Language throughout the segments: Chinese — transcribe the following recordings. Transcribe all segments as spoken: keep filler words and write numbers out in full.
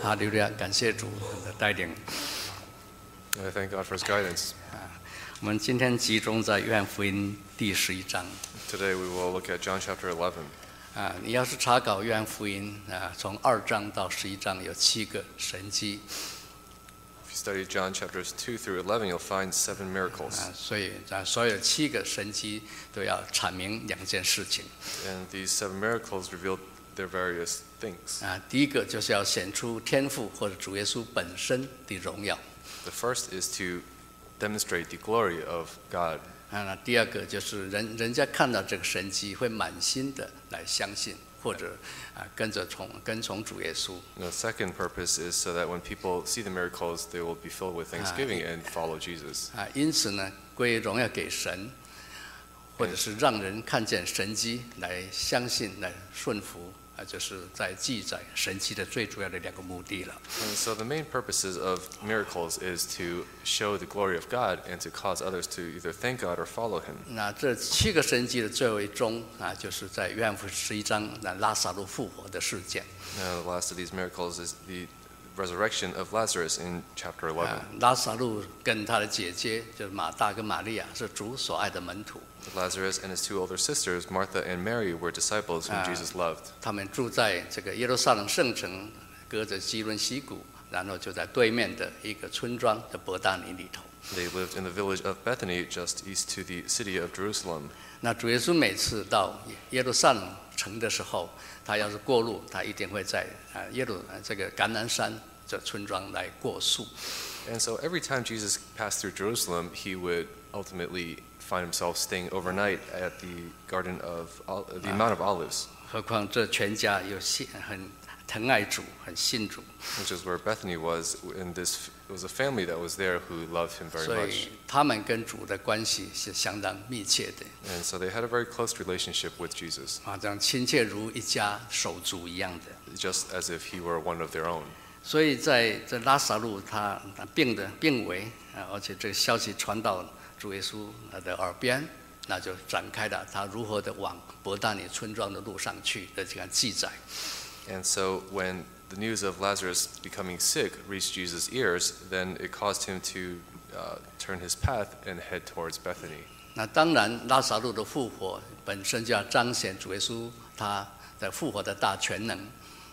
哈利路亚，感谢主的带领。 And I thank God for His guidance. 我们今天集中在约翰福音第十一章。 Today we will look at John chapter eleven. 啊，你要是查考约翰福音啊，从二章到十一章有七个神迹。 If you study John chapters two through eleven, you'll find seven miracles. 啊，所以啊，所有七个神迹都要阐明两件事情。 And these seven miracles reveal their various things. 啊，第一个就是要显出天父或者主耶稣本身的荣耀。 The first is to demonstrate the glory of God. 啊，那第二个就是人人家看到这个神迹会满心的来相信，或者啊跟着从跟从主耶稣。 And the second purpose is so that when people see the miracles, they will be filled with thanksgiving and follow Jesus. 啊，因此呢，归荣耀给神，或者是让人看见神迹来相信、来顺服。 啊，就是在记载神迹的最主要的两个目的了。 And so the main purposes of miracles is to show the glory of God and to cause others to either thank God or follow Him. 那这七个神迹的最后一宗啊，就是在约翰福音十一章那拉撒路复活的事件。 Now, the last of these miracles is the resurrection of Lazarus in chapter eleven. 啊，拉撒路跟他的姐姐就是马大跟玛利亚是主所爱的门徒。 Lazarus and his two older sisters, Martha and Mary, were disciples whom Jesus loved. 他们住在这个耶路撒冷圣城，隔着基伦溪谷，然后就在对面的一个村庄的伯大尼里头。 They lived in the village of Bethany, just east to the city of Jerusalem. 那主耶稣每次到耶路撒冷城的时候，他要是过路，他一定会在啊耶路这个橄榄山这村庄来过宿。 And so every time Jesus passed through Jerusalem, he would ultimately find himself staying overnight at the Garden of Ol- the Mount of Olives, 何况这全家有信很疼爱主，很信主， which is where Bethany was. And this it was a family that was there who loved him very 所 much. 以他们跟主的关系是相当密切的， And so they had a very close relationship with Jesus, 啊，这样亲切如一家手足一样的。 just as if he were one of their own. 所以在这拉撒路他病的病危啊，而且这个消息传到主耶稣的耳边，那就展开了他如何的往伯大尼村庄的路上去的这个记载。 And so when the news of Lazarus becoming sick reached Jesus' ears, then it caused him to uh, turn his path and head towards Bethany. 那当然，拉撒路的复活本身就要彰显主耶稣他的复活的大全能。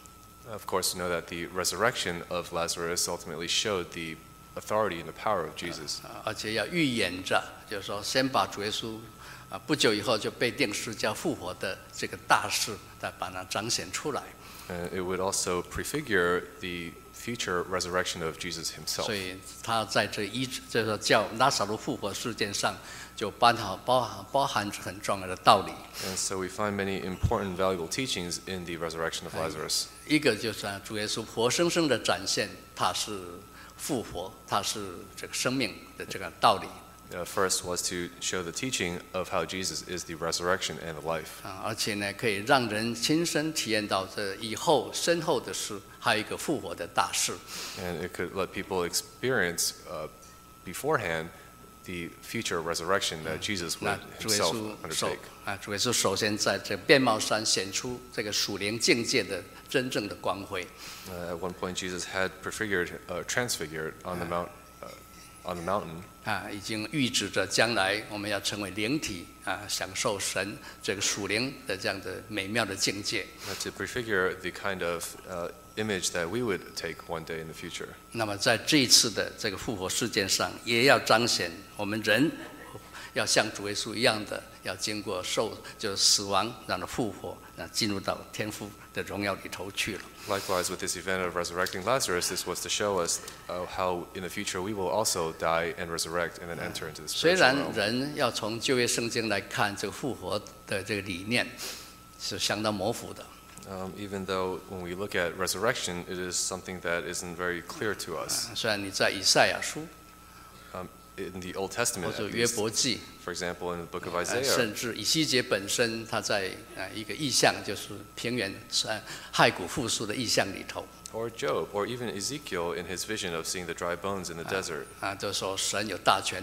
Of course, you know that the resurrection of Lazarus ultimately showed the authority and the power of Jesus. 啊，而且要预演着，就是说，先把主耶稣啊不久以后就被钉十字架复活的这个大事，再把它彰显出来。 And it would also prefigure the future resurrection of Jesus himself. 所以他在这一就是说叫拉撒路复活事件上，就包含包含包含着很重要的道理。 And so we find many important, valuable teachings in the resurrection of Lazarus. 一个就是啊，主耶稣活生生的展现他是复活，他是这个生命的这个道理。 Uh, first was to show the teaching of how Jesus is the resurrection and the life. 啊，而且呢，可以让人亲身体验到这以后身后的事，还有一个复活的大事。 And it could let people experience uh, beforehand the future resurrection that Jesus 那 would 主耶 himself 稣首 undertake. 啊，主耶稣首先在这变貌山显出这个属灵境界的真正的光辉。 Uh, at one point, Jesus had prefigured, uh, transfigured on the mount, uh, on the mountain, 啊，已经预指着将来我们要成为灵体啊，享受神这个属灵的这样的美妙的境界。 uh, to prefigure the kind of uh, image that we would take one day in the future. 那么在这一次的这个复活事件上，也要彰显我们人要像主耶稣一样的，要经过受就是死亡，然后复活，那进入到天父的荣耀里头去了。 Likewise, with this event of resurrecting Lazarus, this was to show us uh, how in the future we will also die and resurrect and then enter into the 虽 spiritual 然 realm. 人要从旧约圣经来看这个复活的这个理念是相当模糊的， Um, even though when we look at resurrection, it is something that isn't very clear to us. 虽然你在以赛亚书 Um, in the Old 或 Testament, 者 at 约 least, 伯记， for example, in the book of 呃 Isaiah, 甚至以西结本身，他在呃一个意象，就是平原呃骸骨复苏的意象里头， or Job, or even Ezekiel in his vision of seeing the dry bones in the desert, 啊，就说神有大全能，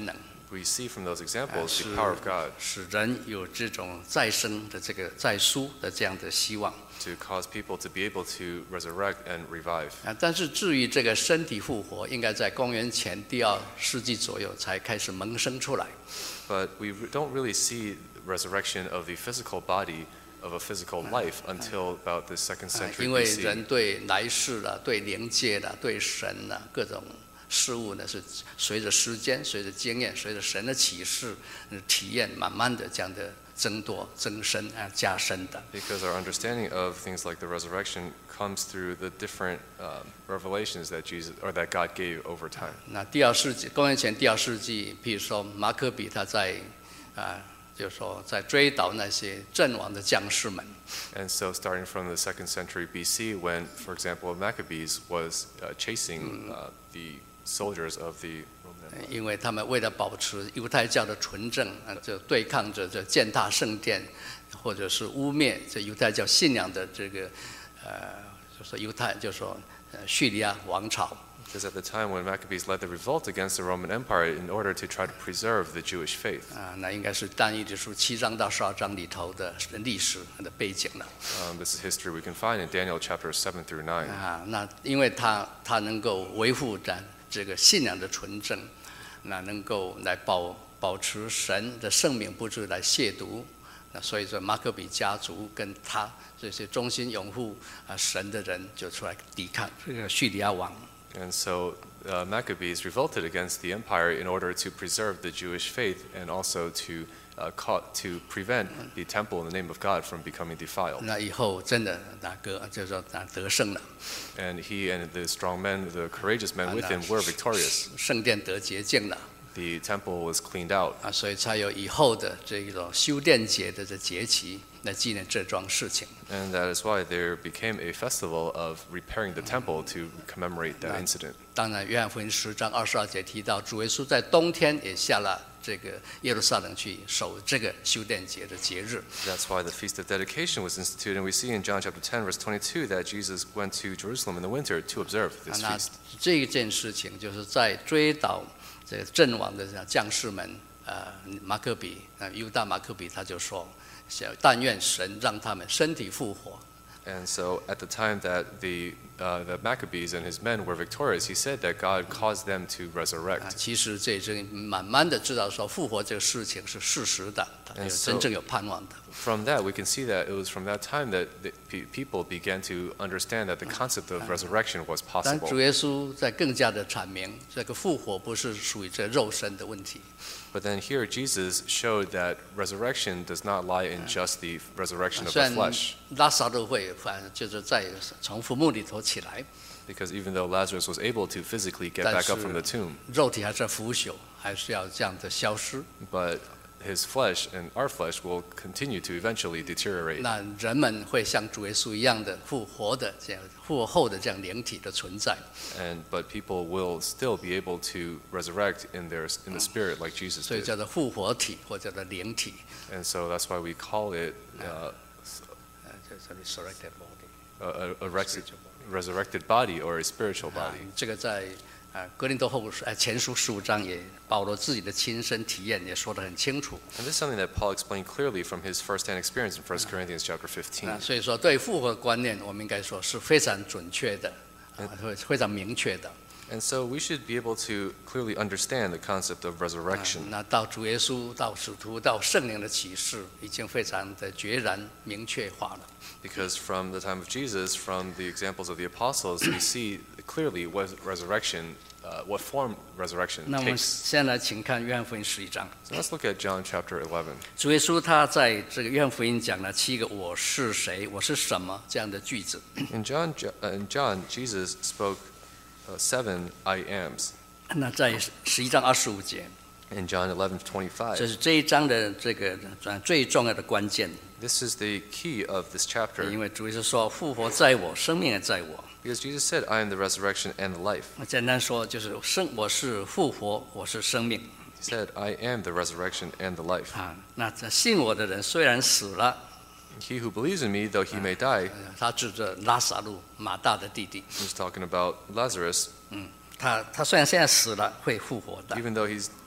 we see from those examples 使 the power of God 使人有这种再生的这个再赎的这样的希望。 to cause people to be able to resurrect and revive. 啊，但是至于这个身体复活，应该在公元前第二世纪左右才开始萌生出来。 But we re- don't really see resurrection of the physical body of a physical life until about the second 啊， century 因为 B C. 人对来世啦、对灵界啦、对神啦各种事物呢，是随着时间、随着经验、随着神的启示、呃体验，慢慢的这样的增多、增深啊、加深的。 Because our understanding of things like the resurrection comes through the different um, revelations that Jesus or that God gave over time. 那第二世纪，公元前第二世纪，譬如说马可比他在啊，就是说在追悼那些阵亡的将士们。 And so, starting from the second century B C, when, for example, Maccabees was uh, chasing uh, the soldiers of the Roman Empire. 因为他们为了保持犹太教的纯正，啊，就对抗着这践踏圣殿，或者是污蔑这犹太教信仰的这个，呃，就是犹太，就是说，呃，叙利亚王朝。 Because at the time when Maccabees led the revolt against the Roman Empire in order to try to preserve the Jewish faith. 啊，那应该是但以理书七章到十二章里头的历史的背景了。 Um, this is history we can find in Daniel chapters seven through nine. 啊，那因为他他能够维护着这个信仰的纯正，那能够来保保持神的圣名不至来亵渎，那所以说马可比家族跟他这些忠心拥护啊神的人就出来抵抗这个叙利亚王。 And so uh, Maccabees revolted against the empire in order to preserve the Jewish faith and also to uh, caught, to prevent the temple in the name of God from becoming defiled. 那以后真的那个就是说那得胜了， And he and the strong men, the courageous men with him, were victorious. 圣殿得洁净了 The temple was cleaned out. 啊，所以才有以后的这一种修殿节的这节期来纪念这桩事情。 And that is why there became a festival of repairing the temple to commemorate that incident. 当然，约翰福音十章二十二节提到，主耶稣在冬天也下了这个耶路撒冷去守这个修殿节的节日。 That's why the Feast of Dedication was instituted. And we see in John chapter ten, verse twenty-two, that Jesus went to Jerusalem in the winter to observe 啊 this 那 feast. 这一件事情，就是在追悼这个阵亡的将士们，呃，马可比，呃，犹大马可比他就说，想但愿神让他们身体复活。 And so at the time that the, uh, the Maccabees and his men were victorious, he said that God caused them to 啊， resurrect. 其实这是慢慢的知道说复活这个事情是事实的，它有 And so- 真正有盼望的。 From that, we can see that it was from that time that the pe- people began to understand that the concept of resurrection was 但 possible. 主耶稣在更加的阐明，这个复活不是属于这肉身的问题， But then here Jesus showed that resurrection does not lie in just the resurrection of 虽 the 然 flesh. 拉萨路会反正就是在从坟墓里头起来， Because even though Lazarus was able to physically get back up from the tomb, 肉体还是腐朽，还是要这样的消失。 but his flesh and our flesh will continue to eventually deteriorate. 那人们会像主耶稣一样的复活的这样复活后的这样灵体的存在。 And but people will still be able to resurrect in their in the spirit like Jesus 所以 did. 叫做复活体或者叫做灵体， And so that's why we call it uh, 呃，就是 resurrected body。 a, a, a rex- resurrected body or a spiritual 啊 body. 这个在啊格林多后书呃前书十五章也保罗自己的亲身体验也说得很清楚。 And this is something that Paul explained clearly from his firsthand experience in First Corinthians chapter fifteen. 啊，所以说对复活的观念，我们应该说是非常准确的，啊，会非常明确的。 And so we should be able to clearly understand the concept of 啊 resurrection. 那到主耶稣、到使徒、到圣灵的启示，已经非常的决然明确化了。 Because from the time of Jesus, from the examples of the apostles, we see clearly what resurrection, uh, what form resurrection 那我们 takes. 先来请看约翰福音十一章。 So let's look at John chapter eleven. 主耶稣他在这个约翰福音讲了七个“我是谁，我是什么”这样的句子。 In John, uh, in John, Jesus spoke uh, seven I ams. 那在十一章二十五节， In John eleven 这 twenty-five, 是这一章的这个呃最重要的关键。 this is the key of this chapter. 因为主耶稣说：“复活在我，生命也在我。 Because Jesus said, I am the resurrection and the life. ” 那简单说就是生，我是复活，我是生命 He said, I am the resurrection and the life. 啊。那这信我的人虽然死了， He who believes in me, though he may die, 呃他指着拉撒路马大的弟弟， he's talking about Lazarus, 他他虽然现在死了，会复活的。 even though he's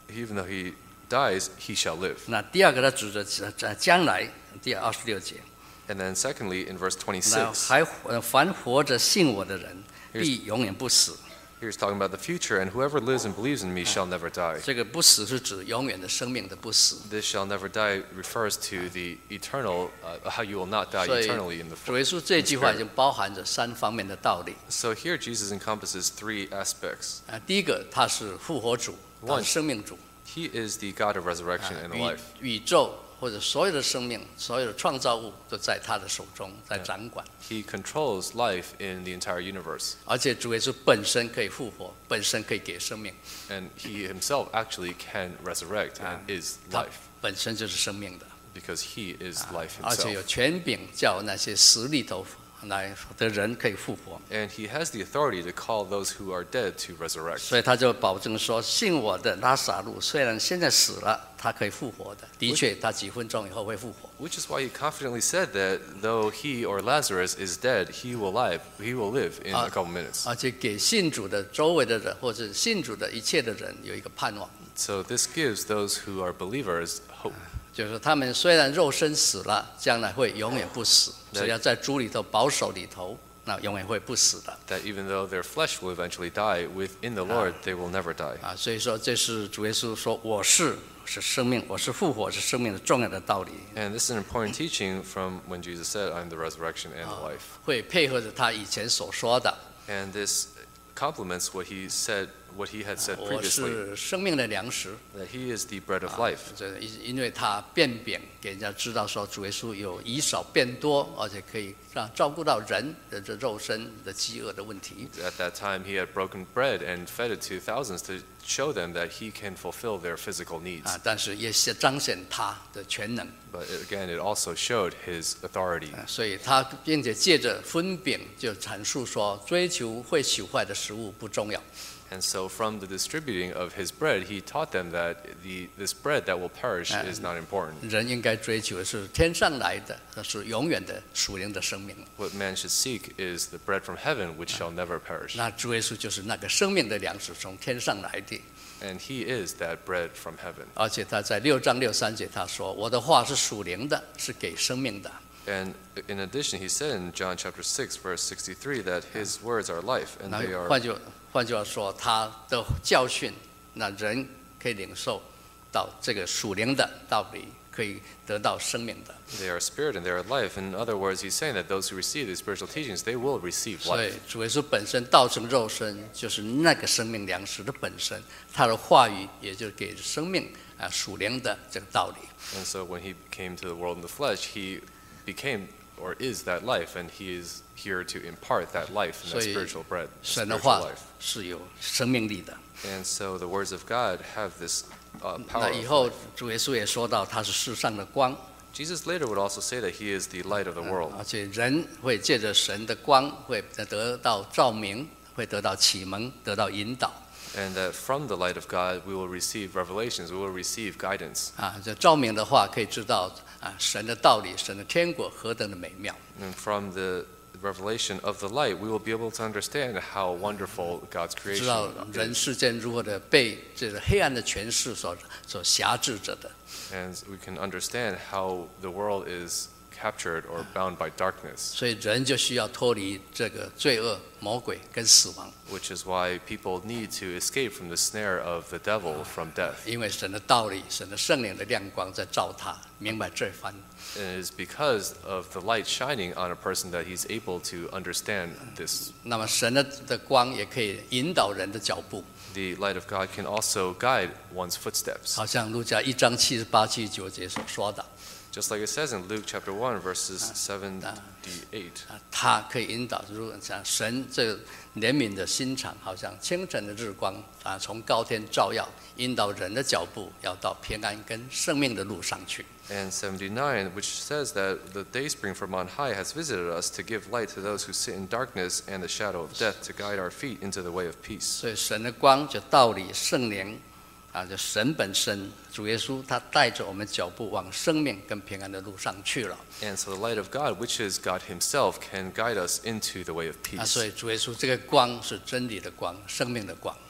even though he dies, he shall live. 那第二个，他指着在将来，第二十六节。 And then secondly, in verse 那 twenty-six, 还活凡活着信我的人，必永远不死。 here's talking about the future, and whoever lives and believes in me shall never die. 这个不死是指永远的生命的不死。 This shall never die refers to the eternal, uh, how you will not die 所以 eternally in the 主耶稣这句话已经包含着三方面的道理。 So here Jesus encompasses three aspects. 啊，第一个，他是复活主，他是生命主。 He is the God of resurrection 啊 and 宇 life. 宇宙或者所有的生命，所有的创造物都在他的手中，在掌管。 He controls life in the entire universe. 而且主耶稣本身可以复活，本身可以给生命， And he himself actually can resurrect and is 他 life 本身就是生命的， because he is life 而且有 himself. 权柄叫那些死里头来的人可以复活。 And he has the authority to call those who are dead to resurrect. 所以他就保证说，信我的拉撒路虽然现在死了，他可以复活的。的确，他几分钟以后会复活。 Which is why he confidently said that though he or Lazarus is dead, he will live. He will live in a couple minutes. 而且给信主的周围的人，或者信主的一切的人有一个盼望， So this gives those who are believers hope. 就是他们虽然肉身死了，将来会永远不死。只要在主里头保守里头，那永远会不死的。 That even though their flesh will eventually die, within the Lord they will never die. 啊，所以说这是主耶稣说我是是生命，我是复活，是生命的重要的道理。 And this is an important teaching from when Jesus said, "I'm the resurrection and the life." 会配合着他以前所说的， And this complements what he said, what he had said 我 previously, 是生命的粮食。 that he is the bread of life. 这因因为他变扁，给人家知道说主耶稣有以少变多，而且可以让照顾到人的这肉身的饥饿的问题。 At that time, he had broken bread and fed it to thousands to show them that he can fulfill their physical needs. 啊，但是也是彰显他的全能。 But again, it also showed his authority. 啊所以他并且借着分饼就阐述说，追求会朽坏的食物不重要。 And so, from the distributing of his bread, he taught them that the, this bread that will perish is not important. 人应该追求的是天上来的，那是永远的属灵的生命。 What man should seek is the bread from heaven, which shall never perish. 那主耶稣就是那个生命的粮食，从天上来的。 And he is that bread from heaven. 而且他在六章六三节他说：“我的话是属灵的，是给生命的。” And in addition, he said in John chapter six, verse sixty-three, that his words are life, and 那 they are 换句换句话说，他的教训，那人可以领受到这个属灵的道理，可以得到生命的。 they are spirit and they are life. In other words, he's saying that those who receive these spiritual teachings, they will receive 所以 life. 主耶稣本身道成肉身，就是那个生命粮食的本身，他的话语也就给生命啊属灵的这个道理。 And so when he came to the world in the flesh, he became or is that life, and he is here to impart that life and that 所以 spiritual bread, 神的 spiritual 话 life. 是有生命力的。 And so the words of God have this uh, 那 power. 以 of 后 life. 主耶稣也说到，他是世上的光。 Jesus later would also say that he is the light of the world. 而且人会借着神的光，会得到照明，会得到启蒙，得到引导。 And that from the light of God, we will receive revelations, we will receive guidance. 啊，这照明的话，可以知道啊，神的道理，神的天国何等的美妙。 And from the revelation of the light, we will be able to understand how wonderful God's 知道 creation 人 is. 世间如何的被这个黑暗的权势所所辖制着的。 And we can understand how the world is captured or bound by darkness, 所以人就需要脱离这个罪恶、魔鬼跟死亡， which is why people need to escape from the snare of the devil, from death. 因为神的道理、神的圣灵的亮光在照他，明白这番。 And it is because of the light shining on a person that he's able to understand this. 那么神的的光也可以引导人的脚步， The light of God can also guide one's footsteps. 好像路加一章七十八、七十九节所说的。 Just like it says in Luke chapter one, verses seventy-eight. 啊，他可以引导，如像神这个怜悯的心肠，好像清晨的日光啊，从高天照耀，引导人的脚步，要到平安跟生命的路上去。 And seventy-nine, which says that the dayspring from on high has visited us to give light to those who sit in darkness and the shadow of death, to guide our feet into the way of peace. 所以神的光就道理、圣灵啊，就神本身，主耶稣他带着我们脚步往生命跟平安的路上去了。 And so the light of God, which is God himself, can guide us into the way of 啊，所 peace. 以主耶稣这个光是真理的光，生命的光。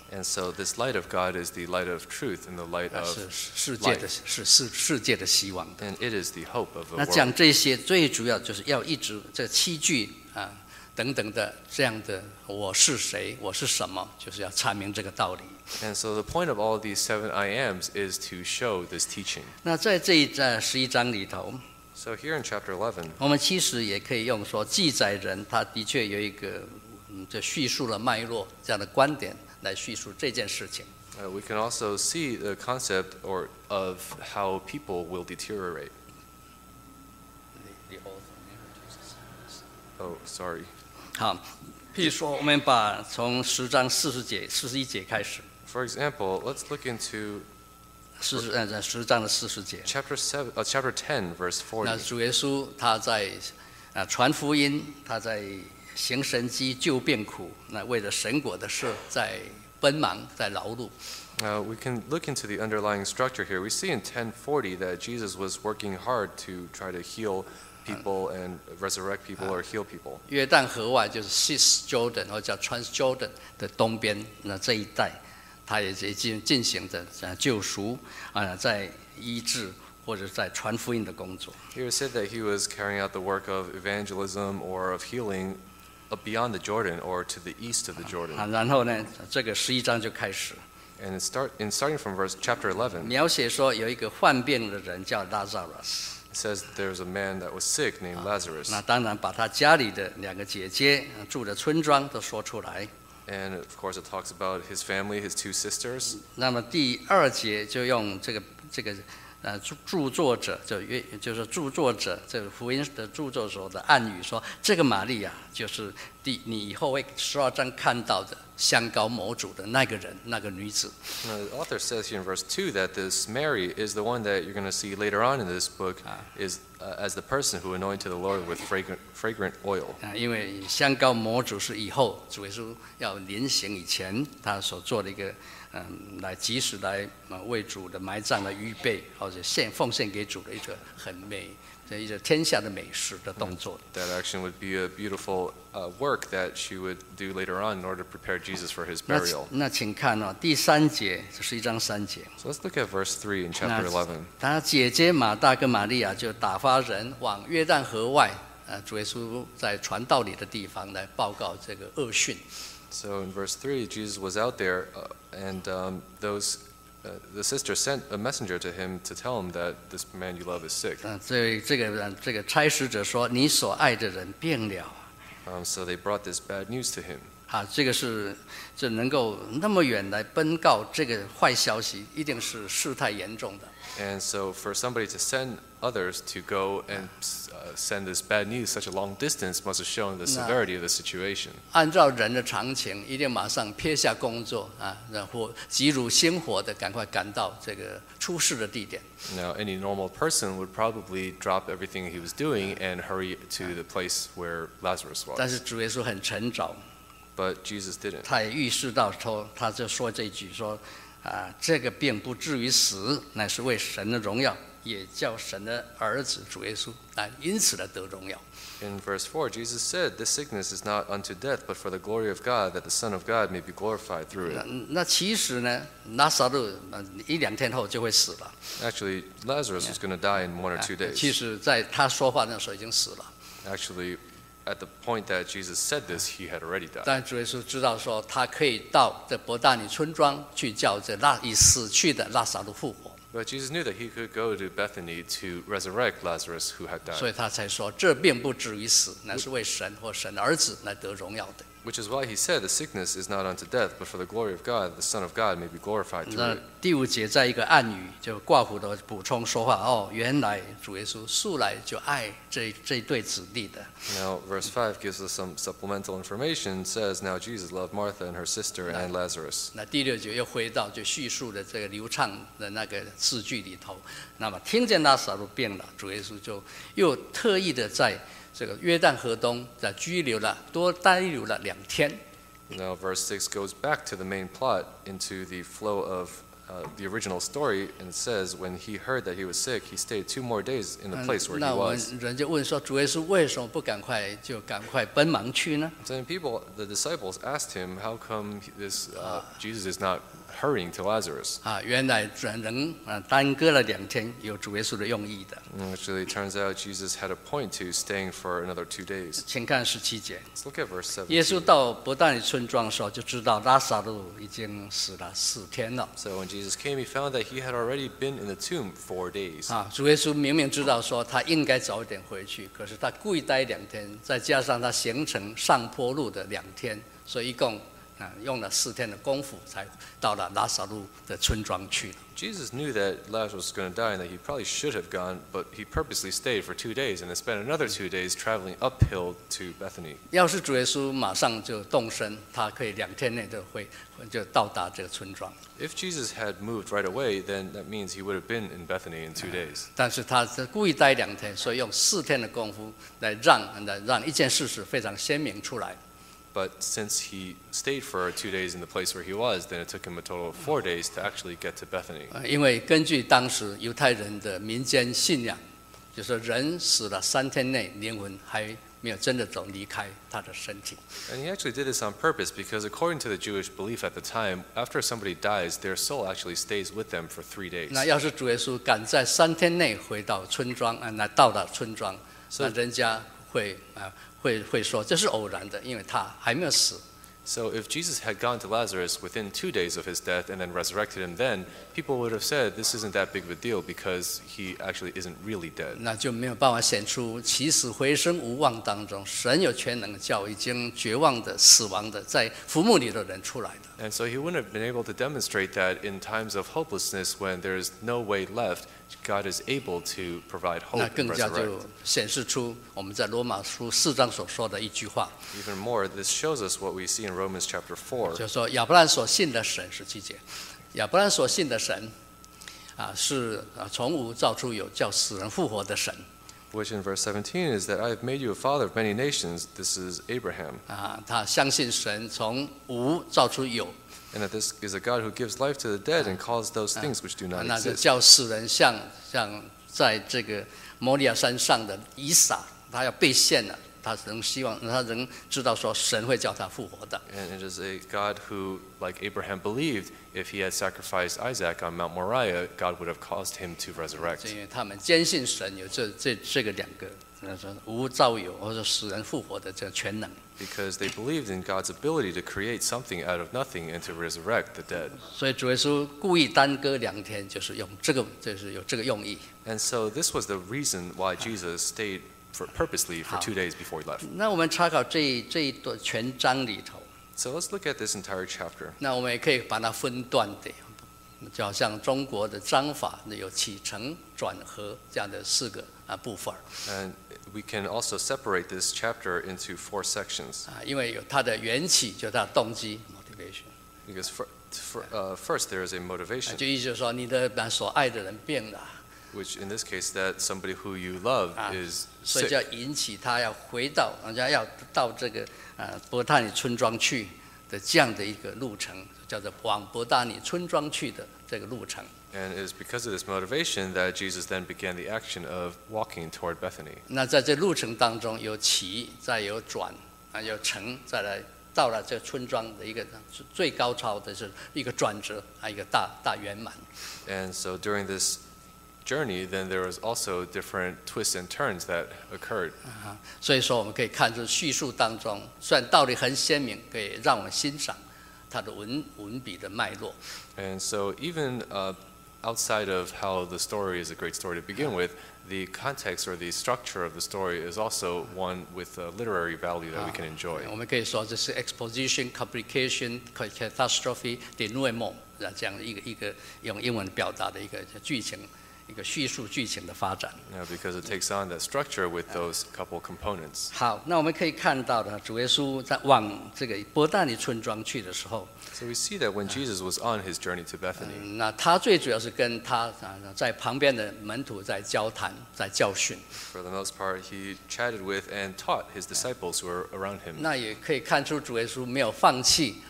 And so this light of God is the light of truth and the light 那 of 是世界的 life. 是世世界的希望的。 And it is the hope of the 那讲 world. 这些最主要就是要一直这七句啊等等的这样的我是谁，我是什么，就是要阐明这个道理。 And so the point of all of these seven I ams is to show this teaching. 那在这一在十一章里头， So here in chapter eleven, 我们其实也可以用说记载人，他的确有一个嗯，这叙述了脉络这样的观点来叙述这件事情。 uh, we can also see the concept or of how people will deteriorate. Oh, sorry. 好，譬如说，我们把从十章四十节、四十一节开始， For example, let's look into 四十呃十章的四十节。 chapter seven, uh, chapter ten, verse 那 forty. 主耶稣他在啊传福音，他在行神迹、救病苦，那为了神国的事在奔忙，在劳碌。 Uh, we can look into the underlying structure here. We see in ten forty that Jesus was working hard to try to heal people and resurrect people or heal people. 约旦河外就是 Cis Jordan 或者叫 Trans Jordan 的东边，那这一带，他也在进进行着呃救赎啊，在医治或者在传福音的工作。 Here it said that he was carrying out the work of evangelism or of healing up beyond the Jordan or to the east of the 啊， Jordan. 然后呢，这个十一章就开始 And it start, in starting from verse chapter eleven, 描写说有一个患病的人叫 Lazarus。 it says there's a man that was sick named Lazarus. 那当然把他家里的两个姐姐呃住的村庄都说出来。 And of course it talks about his family, his two sisters. 那么第二节就用这个这个呃著著作者就约就是著作者这个福音的著作者的暗语说，这个玛利亚就是第你以后会十二章看到的香膏模主的那个人，那个女子。 Now, the author says here in verse two that this Mary is the one that you're going to see later on in this book is uh, as the person who anointed the Lord with fragrant, fragrant oil. 啊，因为香膏模主是以后主耶稣要临行以前，他所做的一个嗯，来及时来呃为主的埋葬的预备，或者献奉献给主的一个很美的一个天下的美事的动作。 That action would be a beautiful uh, work that she would do later on in order to prepare Jesus for his 那 burial. 那请看哦，第三节，这是一章三节。 So let's look at verse three in chapter 那 eleven. 他姐姐马大跟玛利亚就打发人往约旦河外，呃，主耶稣在传道理的地方来报告这个恶讯。 So in verse three, Jesus was out there, uh, and um, those uh, the sister sent a messenger to him to tell him that this man you love is sick. 嗯、这这个呃这个差使者说：“你所爱的人病了。” Um, so they brought this bad news to him. 啊，这个是这能够那么远来奔告这个坏消息，一定是事态严重的。 And so for somebody to send others to go and uh, send this bad news such a long distance must have shown the severity of the situation. 按照人的常情，一定马上撇下工作啊，然后急如星火的赶快赶到这个出事的地点。 Now, any normal person would probably drop everything he was doing and hurry to the place where Lazarus 但 was. 是主耶稣很沉着， But Jesus didn't. 他也预示到说，他就说这句说啊，这个病不至于死，乃是为神的荣耀，也叫神的儿子主耶稣啊，因此来得荣耀。 In verse four, Jesus said, "This sickness is not unto death, but for the glory of God, that the Son of God may be glorified through 那 it." 那其实呢，拉萨路呃一两天后就会死了。 Actually, Lazarus was going to die in one or two 啊其 days. 实，在他说话那时候已经死了。 Actually, at the point that Jesus said this, he had already died. 但主耶稣知道说，他可以到这伯大尼村庄去叫这拉已死去的拉萨路复活， But Jesus knew that he could go to Bethany to resurrect Lazarus who had 所以 died, 他才说，这并不至于死，乃是为神或神的儿子来得荣耀的。 which is why he said, "The sickness is not unto death, but for the glory of God, that the Son of God may be glorified through 那 it." 第五节在一个暗语，就挂弧的补充说话。哦，原来主耶稣素来就爱这这一对子弟的。 Now, verse five gives us some supplemental information. It says, "Now Jesus loved Martha and her sister and Lazarus." 那第六节又回到就叙述的这个流畅的那个字句里头。那么听见拉撒路病了，主耶稣就又特意的在这个约旦河东在居留了多待留了两天。 Now, verse six goes back to the main plot into the flow of uh, the original story, and it says when he heard that he was sick, he stayed two more days in the place where 那 he 我 was. 们人就问说，主耶稣为什么不赶快就赶快奔忙去呢？ So then people, the disciples asked him, how come this uh, Jesus is not hurrying to Lazarus? 啊，原来人人啊耽搁了两天，有主耶稣的用意的。 And actually, it turns out Jesus had a point to staying for another two days. 请看十七节， Let's look at verse 耶稣 seventeen. 到伯大尼村庄的时候，就知道拉撒路已经死了四天了。 So when Jesus came, he found that he had already been in the tomb four days. 啊，主耶稣明明知道说他应该早一点回去，可是他故意待两天，再加上他行程上坡路的两天，所以一共啊用了四天的功夫，才到了拉撒路的村庄去了。 Jesus knew that Lazarus was going to die and that he probably should have gone, but he purposely stayed for two days and then spent another two days traveling uphill to Bethany. 要是主耶稣马上就动身，他可以两天内就会就到达这个村庄。 If Jesus had moved right away, then that means he would have been in Bethany in two days. 但是他是故意待两天，所以用四天的功夫来让来让一件事实非常鲜明出来。 But since he stayed for two days in the place where he was, then it took him a total of four days to actually get to Bethany. 呃因为根据当时犹太人的民间信仰，就说人死了三天内，灵魂还没有真的走离开他的身体。 And he actually did this on purpose because according to the Jewish belief at the time, after somebody dies, their soul actually stays with them for three days. 那要是主耶稣赶在三天内回到村庄，啊，那到了村庄，那人家会啊会会说这是偶然的，因为他还没有死。 So if Jesus had gone to Lazarus within two days of his death and then resurrected him then, people would have said this isn't that big of a deal because he actually isn't really dead. 那就没有办法显出起死回生无望当中，神有全能叫已经绝望的、死亡的，在坟墓里的人出来的。 And so he wouldn't have been able to demonstrate that in times of hopelessness when there's no way left, God is able to provide 那 hope 更 and 加就 resurrect. 显示出我们在罗马书四章所说的一句话， Even more, this shows us what we see in Romans chapter four. 就是说亚伯兰所信的神十七节，亚伯兰所信的神啊是啊从无造出有，叫死人复活的神 Which in verse seventeen is that I have made you a father of many nations. This is Abraham. 啊，他相信神从无造出有， And that this is a God who gives life to the dead and calls those things which do not 那就 exist. 叫死人像像在这个摩利亚山上的以撒，他要被献了，他仍希望他仍知道说神会叫他复活的。 And it is a God who, like Abraham believed, if he had sacrificed Isaac on Mount Moriah, God would have caused him to resurrect. 因为他们坚信神有这这这个两个，那说无造有或者死人复活的这个全能。 Because they believed in God's ability to create something out of nothing and to resurrect the dead. 所以主耶稣故意耽搁两天，就是用这个，就是有这个用意。 And so this was the reason why Jesus stayed for, purposely for two days before he left. 那我们查考这一这一段全章里头， So let's look at this entire chapter. 那我们也可以把它分段的，就好像中国的章法有起承转合这样的四个啊部分 And we can also separate this chapter into four sections. 啊，因为有它的缘起，就是它的动机 motivation， Because for, for, uh, first there is a 啊 motivation, 就意思就是说你的所爱的人病了， which in this case that somebody who you love 啊 is 所以就要 sick. 引起他要回到，人家要到这个啊伯大尼村庄去的这样的一个路程，叫做往伯大尼村庄去的这个路程。 And it is because of this motivation that Jesus then began the action of walking toward Bethany. 那在这路程当中有起，再有转，啊有成，再来到了这个村庄的一个最高潮的是一个转折，啊一个大大圆满。 And so during this journey, then there was also different twists and turns that occurred. 啊，所以说我们可以看出叙述当中，虽然道理很鲜明，可以让我们欣赏它的文文笔的脉络。 And so even uh, outside of how the story is a great story to begin with, the context or the structure of the story is also one with a literary value that we can enjoy. 我们可以说这是 exposition, complication, catastrophe, denouement 这样的一个一个用英文表达的一个剧情。一个叙述剧情的发展。 Now, because it takes on that structure with those couple components. 好，那我们可以看到的，主耶稣在往这个伯大尼村庄去的时候， So we see that when Jesus was on his journey to Bethany, 嗯那他最主要是跟他啊在旁边的门徒在交谈，在教训。 for the most part, he chatted with and taught his disciples who were around him. 那也可以看出主耶稣没有放弃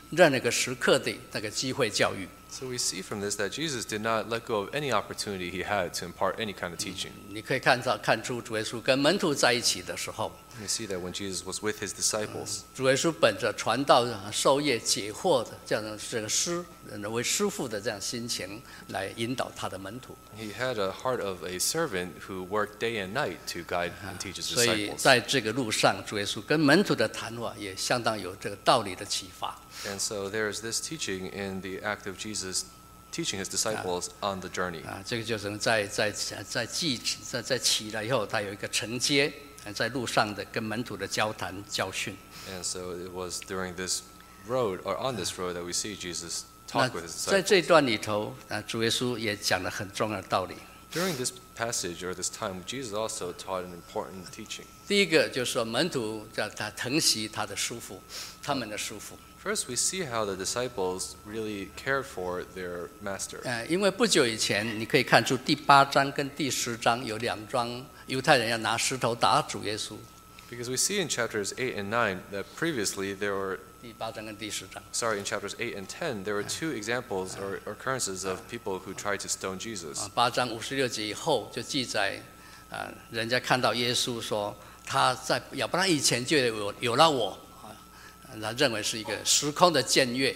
任何一个时刻的那个机会教育。 So we see from this that Jesus did not let go of any opportunity he had to impart any kind of teaching. 你可以看到看出主耶稣跟门徒在一起的时候， You see that when Jesus was with his disciples, 主耶稣本着传道、授业解惑的这样的这个师为师傅的这样心情来引导他的门徒。 he had a heart of a servant who worked day and night to guide and teach his 所以 disciples. 在这个路上，主耶稣跟门徒的谈话也相当有这个道理的启发。 And so there's this teaching in the act of Jesus teaching his disciples on the journey. 啊，这个就是在在在记在在起来以后，他有一个承接，在路上的跟门徒的交谈教训。 And so it was during this road, or on this road, that we see Jesus 那 talk with his 在 disciples. 这段里头，啊，主耶稣也讲了很重要的道理。 During this passage or this time, Jesus also taught an important teaching. 第一个就是说，门徒叫他疼惜他的师傅，他们的师傅。 First, we see how the disciples really cared for their master. 呃，因为不久以前，你可以看出第八章跟第十章有两桩犹太人要拿石头打主耶稣。 Because we see in chapters eight and nine that previously there were, 第八章跟第十章， sorry, in chapters eight and ten, there were two examples or occurrences of people who tried to stone Jesus. 啊，八章五十六节以后就记载，啊，人家看到耶稣说他在亚伯拉罕以前就有有了我，啊，他认为是一个时空的僭越。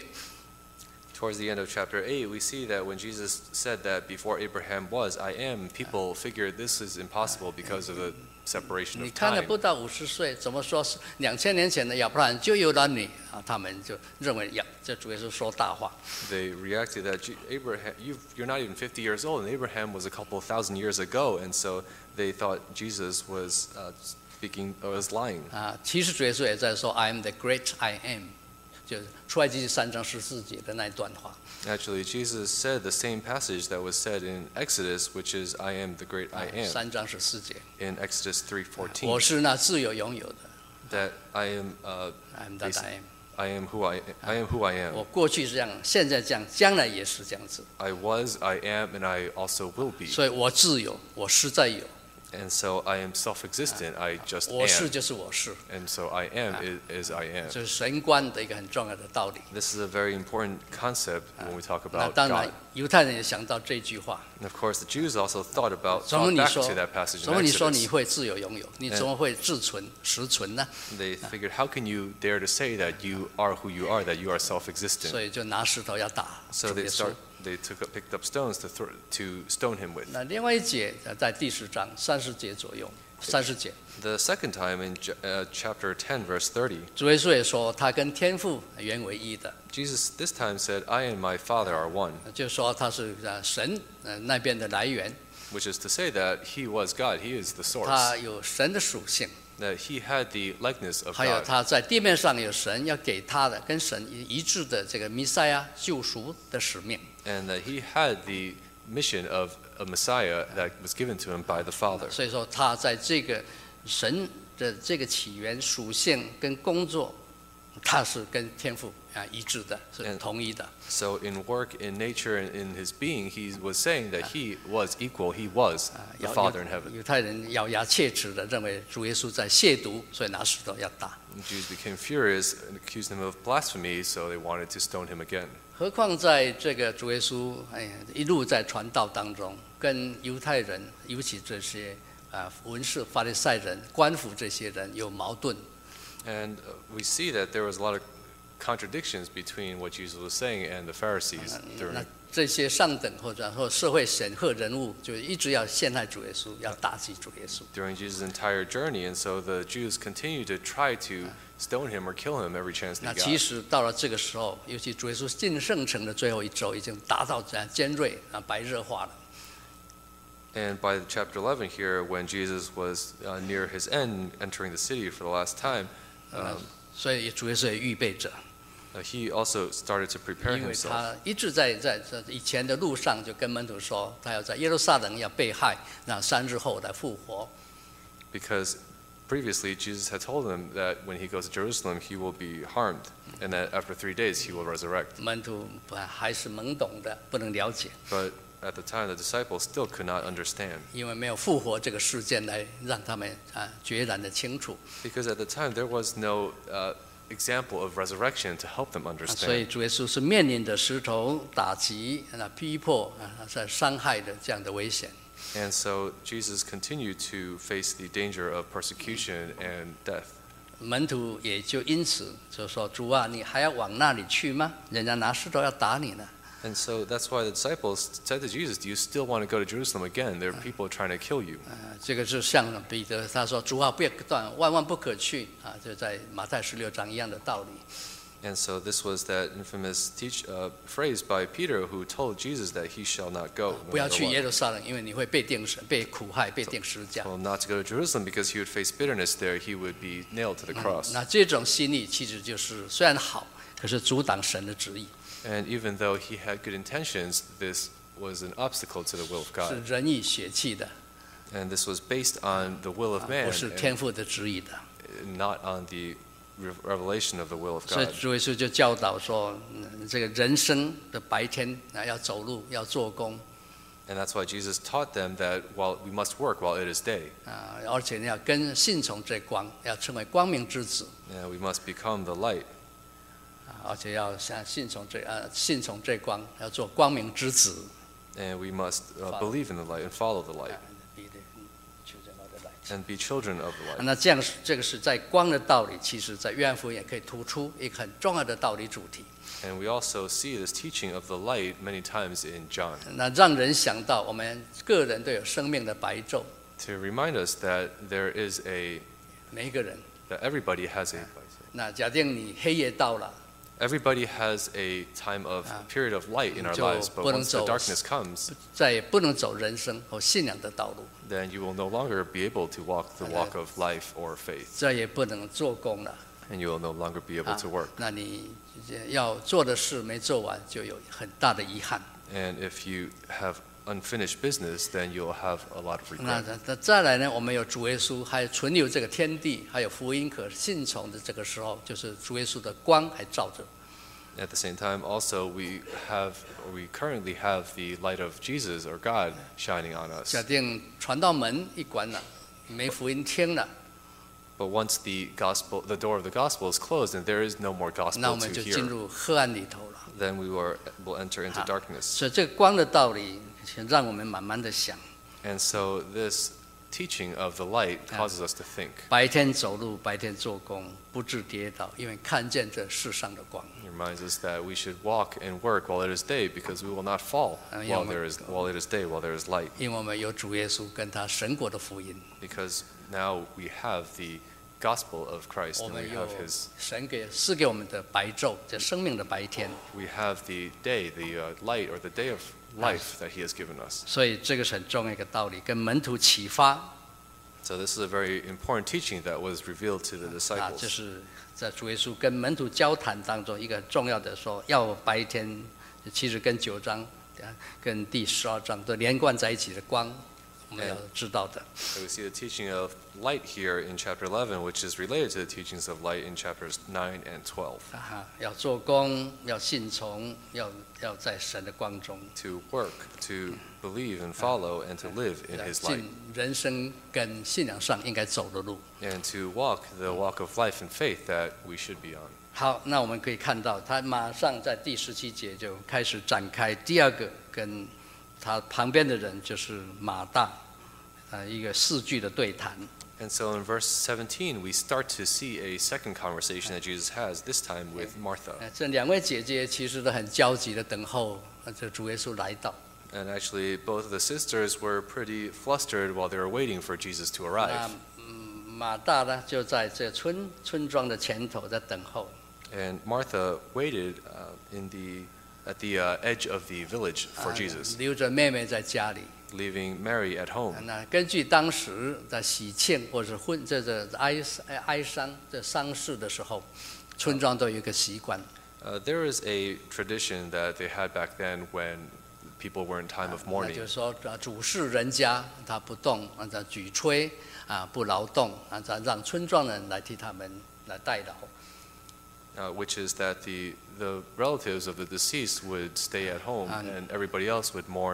Towards the end of chapter eight, we see that when Jesus said that before Abraham was, I am, people figured this is impossible because of the separation 你 of 看了 time. 不到五十岁，怎么说是两千年前的亚伯拉罕就有了你啊？他们就认为亚这主耶稣说大话。 They reacted that Je- Abraham, you've, you're not even fifty years old, and Abraham was a couple of thousand years ago, and so they thought Jesus was uh, speaking, or was lying. 啊，其实主耶稣也在说 "I am the great I am"，就是出埃及记三章十四节的那一段话。 Actually, Jesus said the same passage that was said in Exodus, which is, I am the great I am, 三章十四节， in Exodus three 我 fourteen, 是那自有拥有的 that I am, uh, ，I am that I am。 I am who I, I am who I am. 我过去是这样，现在这样，将来也是这样子。 I was, I am, and I also will be. 所以我自有，我实在有， And so I am self-existent. I just 我是 am. 就是我是， And so I am is, is I am. 这是神观的一个很重要的道理。 This is a very important concept when we talk 那 about 当然 God.， 犹太人也想到这句话。 And of course, the Jews also thought about 怎么 thought 你 back 说 to that passage 怎么 in 你说你 Exodus. 会自由拥有？你怎么会自存实存呢？ They figured, how can you dare to say that you are who you are, that you are 所 self-existent? 以就拿石头要打 So 主 they 耶稣 start. They took up, picked up stones to throw, to stone him with. 那另外一节在第十章三十节左右，三十节， The second time in J- uh, chapter ten, verse thirty, 主耶稣也说他跟天父原为一的， Jesus this time said, "I and my Father are one," 就说他是呃神呃那边的来源， which is to say that He was God. He is the 他 source. 有神的属性， That He had the likeness of 还有 God. 他在地面上有神要给他的跟神一致的这个弥赛亚救赎的使命。 And that He had the mission of a Messiah that was given to Him by the Father. 所以说他在这个神的这个起源属性跟工作，他是跟天父啊一致的，是嗯同一的。 So in work, in nature, and in His being, He was saying that He was equal. He was the 犹 Father in heaven. 犹太人咬牙切齿的认为主耶稣在亵渎，所以拿石头要打。 The Jews became furious and accused Him of blasphemy, so they wanted to stone Him again. 何况在这个主耶稣哎呀一路在传道当中，跟犹太人，尤其这些啊文士、法利赛人、官府这些人有矛盾。 And uh, we see that there was a lot of contradictions between what Jesus was saying and the Pharisees 那 during. 这些上等或者说社会显赫人物，就一直要陷害主耶稣，要打击主耶稣。 during Jesus' entire journey, and so the Jews continued to try to stone him or kill him every chance 那 they 其 got. 实到了这个时候，尤其主耶稣进圣城的最后一周，已经达到这样尖锐啊白热化了。 And by chapter eleven here, when Jesus was uh, near his end, entering the city for the last time, um, 所以主耶稣也预备着， uh, he also started to prepare 因为 himself. 他一直在在在以前的路上就跟门徒说，他要在耶路撒冷要被害，那三日后来复活。 Because previously Jesus had told them that when he goes to Jerusalem, he will be harmed, and that after three days he will resurrect. 门徒还是懵懂的，不能了解， But at the time, the disciples still could not understand. 因为没有复活这个事件来让他们啊决然的清楚。 Because at the time, there was no uh, example of resurrection to help them 啊所以 understand. 主耶稣是面临着石头打击、啊逼迫、啊在伤害的这样的危险。 And so Jesus continued to face the danger of persecution and death. 门徒也就因此就说：“主啊，你还要往那里去吗？人家拿石头要打你呢。” And so that's why the disciples said to Jesus, "Do you still want to go to Jerusalem again? There are people trying to kill you." 呃，这个是像彼得他说：“主啊，不要断，万万不可去啊！”就在马太十六章一样的道理。 And so this was that infamous teach, uh, phrase by Peter who told Jesus that he shall not go. 不要 No 去 matter 耶 what. 路撒冷，因为你会被钉死、被苦害、被钉十字架。 Well, not to go to Jerusalem because he would face bitterness there. He would be nailed to the cross. 那这种心理其实就是虽然好，可是阻挡神的旨意， And even though he had good intentions, this was an obstacle to the will of 是 God. 人意血气的， And this was based on the will of 啊 man 不是 and 天父的旨意的。 not on the re- revelation of the will of 所以 God. 主耶稣就教导说，嗯这个人生的白天啊要走路，要做工 And that's why Jesus taught them that while we must work while it is day, 啊，而且要跟信从这光，要成为光明之子 and we must become the light, 啊，而且要像信从这呃信从这光，要做光明之子。 and we must uh, Follow. believe in the light and follow the light, 啊，be the children of the light and be children of the light. 那这样是这个是在光的道理，其实在约翰福音也可以突出一个很重要的道理主题。 And we also see this teaching of the light many times in John, 那让人想到我们个人都有生命的白昼， to remind us that there is a 每一个人。 that everybody has a 那假定你黑夜到了， everybody has a time of Ah. period of light in our 就 lives, but 不能 once the 走 darkness comes, 再也不能走人生和信仰的道路， then you will no longer be able to walk the walk of life or faith, 再也不能做工了。 and you will no longer be able 啊 to work. 那你要做的事没做完，就有很大的遗憾。 And if you have unfinished business, then you'll have a lot of 那 regret. 那再来呢？我们有主耶稣，还有存留这个天地，还有福音可信从的这个时候，就是主耶稣的光还照着。 At the same time, also we have, or we currently have the light of Jesus or God shining on us. 假定传道门一关了，没福音听了， But once the gospel, the door of the gospel is closed, and there is no more 那 gospel 我们 to 就进 hear, 入黑暗里头了。 then we will, will enter into Ah. darkness. 所以这个光的道理，请让我们慢慢的想： And so this teaching of the light Ah. causes us to think. 白天走路，白天做工，不致跌倒，因为看见这世上的光。 It reminds us that we should walk and work while it is day, because we will not fall Ah, while yeah, there is while it is day, while there is light. 因为我们有主耶稣跟他神国的福音， Because now we have the gospel of Christ, 我 and 们 we 有 have His. 神给赐给我们的白昼，这生命的白天。 We have the day, the uh, light, or the day of life that He has given us. 所以这个是很重要一个道理，跟门徒启发 So this is a very important teaching that was revealed to the 啊，这 disciples. 是在主耶稣跟门徒交谈当中一个很重要的说，要白天，其实跟九章、跟第十二章都连贯在一起的光，我们要知道的。 So we see the teaching of light here in chapter eleven, which is related to the teachings of light in chapters nine and twelve. 啊哈，要做工，要信从，要要在神的光中， To work, to believe and follow, and to live in 要 His light. 进人生跟信仰上应该走的路。 And to walk the walk of life and faith that we should be on. 好，那我们可以看到，他马上在第十七节就开始展开第二个跟他旁边的人，就是马大，呃，一个四句的对谈。 And so in verse seventeen, we start to see a second conversation that Jesus has, this time with Martha. 呃这两位姐姐其实都很焦急的等候呃这主耶稣来到。 And actually, both of the sisters were pretty flustered while they were waiting for Jesus to 那 arrive. 嗯，马大呢就在这村村庄的前头在等候。 And Martha waited uh, in the, at the uh, edge of the village for 啊 Jesus, 留着妹妹在家里。 leaving Mary at home. 那根据当时在喜庆或者婚这这哀哀伤这丧事的时候，村庄都有一个习惯。 Uh, there is a tradition that they had back then when people were in time of 那 mourning. 就是说，呃主事人家他不动，啊，他举吹啊，不劳动，啊，他让村庄人来替他们来代劳。 Uh, which is that the, the relatives of the deceased would stay at home And- and everybody else would mourn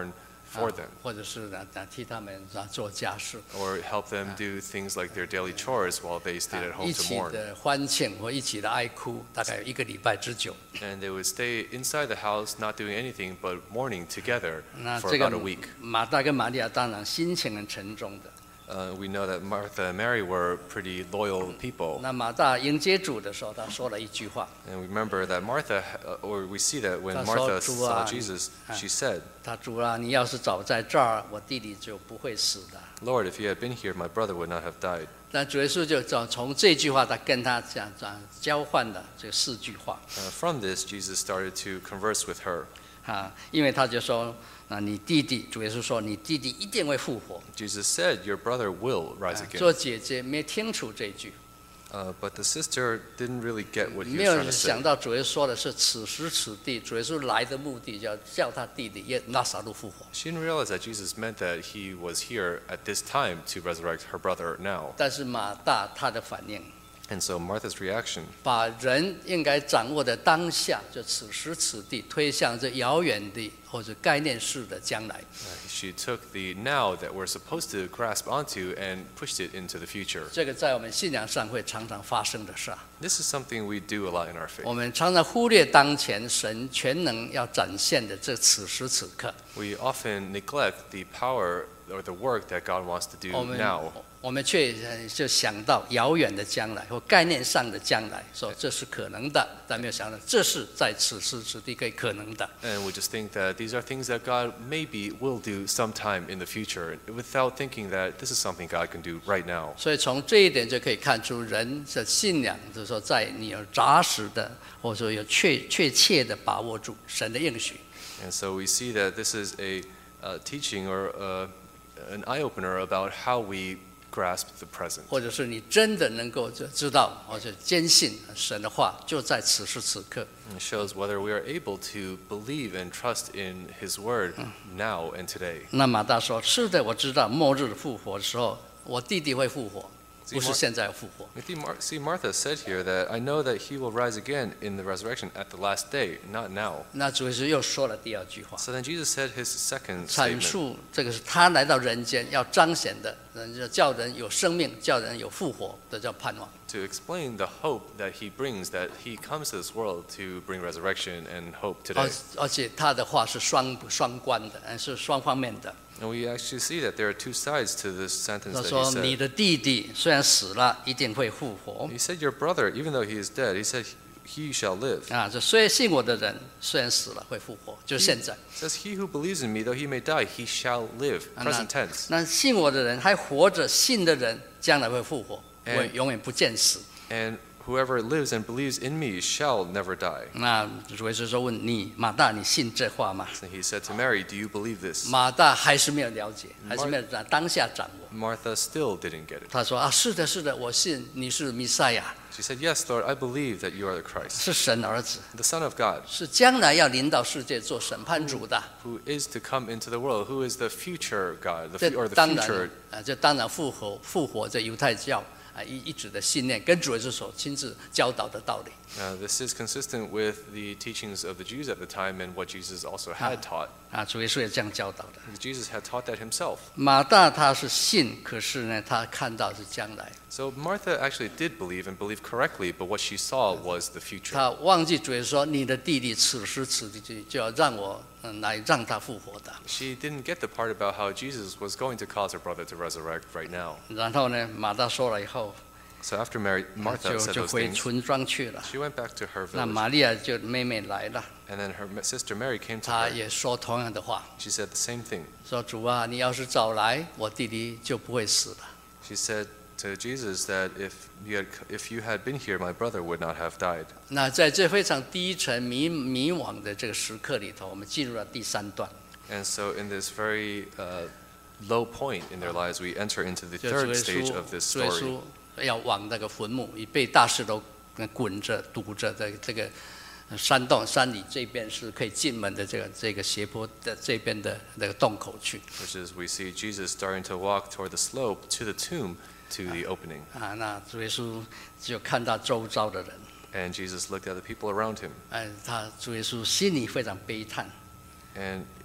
for them, 或者是呢替他们啊做家事， or help them do things like their daily chores while they stayed at 啊 home 一 to 起 mourn. 的欢庆或一起的哀哭，大概有一个礼拜之久。 And they would stay inside the house, not doing anything but mourning together 那 for 这个 about a week. 马大跟玛利亚当然心情很沉重的。 Uh, we know that Martha and Mary were pretty loyal people. 那马大迎接主的时候，他说了一句话， And we remember that Martha, uh, or we see that when 他说， Martha 主啊， saw Jesus, 啊 she said, 他主啊，你要是早在这儿，我弟弟就不会死的。 Lord, if you had been here, my brother would not have died. 那主耶稣就从从这句话，他跟他讲讲交换了这四句话 Uh, from this, Jesus started to converse with her. 啊，因为他就说，啊，你弟弟，主耶稣说，你弟弟一定会复活。 Jesus said, your brother will rise 啊 again. 做姐姐没听出这句， Uh, but the sister didn't really get what he 没 was 有 trying to 想 say. 到主耶稣说的是此时此地，主耶稣来的目的叫叫他弟弟耶拉撒路复活。 She didn't realize that Jesus meant that he was here at this time to resurrect her brother now. 但是马大他的反应， And so Martha's reaction 把人应该掌握的当下，就此时此地，推向这遥远的或者概念式的将来。 Uh, she took the now that we're supposed to grasp onto and pushed it into the future. 这个在我们信仰上会常常发生的事啊。 This is something we do a lot in our faith. 我们常常忽略当前神全能要展现的这此时此刻。 We often neglect the power or the work that God wants to do 我们 now. 我们却呃就想到遥远的将来或概念上的将来，说这是可能的，但没有想到这是在此时此地可以可能的。 And we just think that these are things that God maybe will do sometime in the future without thinking that this is something God can do right now. 所以从这一点就可以看出人的信仰，就是说在你有扎实的，或者说有确确切的把握住神的应许。 And so we see that this is a uh, teaching or uh, an eye-opener about how we grasp the present. 或者是你真的能够就知道，或者坚信神的话，就在此时此刻。 And it shows whether we are able to believe and trust in His Word now and today. 那马大说：“是的，我知道末日复活的时候，我弟弟会复活，不是现在复活。 We see Mar- see, Martha said here that I know that He will rise again in the resurrection at the last day, not now. ” 那主耶稣又说了第二句话， So then Jesus said His second 阐 statement. 述这个是他来到人间要彰显的，人就叫人有生命，叫人有复活，这叫盼望。 To explain the hope that He brings, that He comes to this world to bring resurrection and hope 而 today. 而且他的话是双双关的，呃是双方面的。 And we actually see that there are two sides to this sentence 他 that 说 He：“ 你 said. 的弟弟虽然死了，一定会复活。 He said, your brother, even though he is dead, He said, he shall live. 啊，这虽然信我的人，虽然死了会复活，就是现在。 It says, he who believes in me, though he may die, he shall live. 啊 Present tense. 那信我的人，还活着信的人，将来会复活， And- 会永远不见死。 And whoever lives and believes in me shall never die. 那主耶稣说：“问你马大，你信这话吗 So he said to Mary, do you believe？” this? 马大还是没有了解，还是没有在当下掌握。 Martha still didn't get it. 他说：“啊，是的，是的，我信你是弥赛亚， She said, yes, Lord, I believe that you are the Christ, 是神儿子， the Son of God, 是将来要领导世界做审判主的。 who is to come into the world, who is the future God, the 这 fu- or the 当然 future 啊，这当然复活复活这犹太教啊一一直的信念，跟主耶稣所亲自教导的道理。 Uh, this is consistent with the teachings of the Jews at the time and what Jesus also had taught. 啊，主耶稣也这样教导的。 Jesus had taught that himself. 马大他是信，可是呢，他看到是将来， So Martha actually did believe and believe correctly, but what she saw was the future. 他忘记主耶稣说：“你的弟弟此时此地就要让我嗯来让他复活的。 She didn't get the part about how Jesus was going to cause her brother to resurrect right now. ” 然后呢，马大说了以后， So after Mary, Martha 就 said 就 those 回 things, 村庄去了。 she went back to her 那 village. 玛利亚就妹妹来了， And then her ma- sister Mary came to 她 her. 也说同样的话， She said the same thing. 说：“主啊，你要是早来，我弟弟就不会死了。” She said to Jesus that if you had, if you had been here, my brother would not have died. 那在这非常低沉迷迷惘的这个时刻里头，我们进入了第三段， And so in this very uh, low point in their lives, we enter into the 就主 third 耶 stage 稣 of this 主耶 story. 稣要往那个坟墓，已被大石头滚着堵着的这个山洞山里这边是可以进门的这个这个斜坡的这边的那个洞口去 Which is we see Jesus starting to walk toward the slope to the tomb to the opening. 啊。那主耶稣就看到周遭的人， And Jesus looked at the people around him. 哎，他主耶稣心里非常悲叹。 And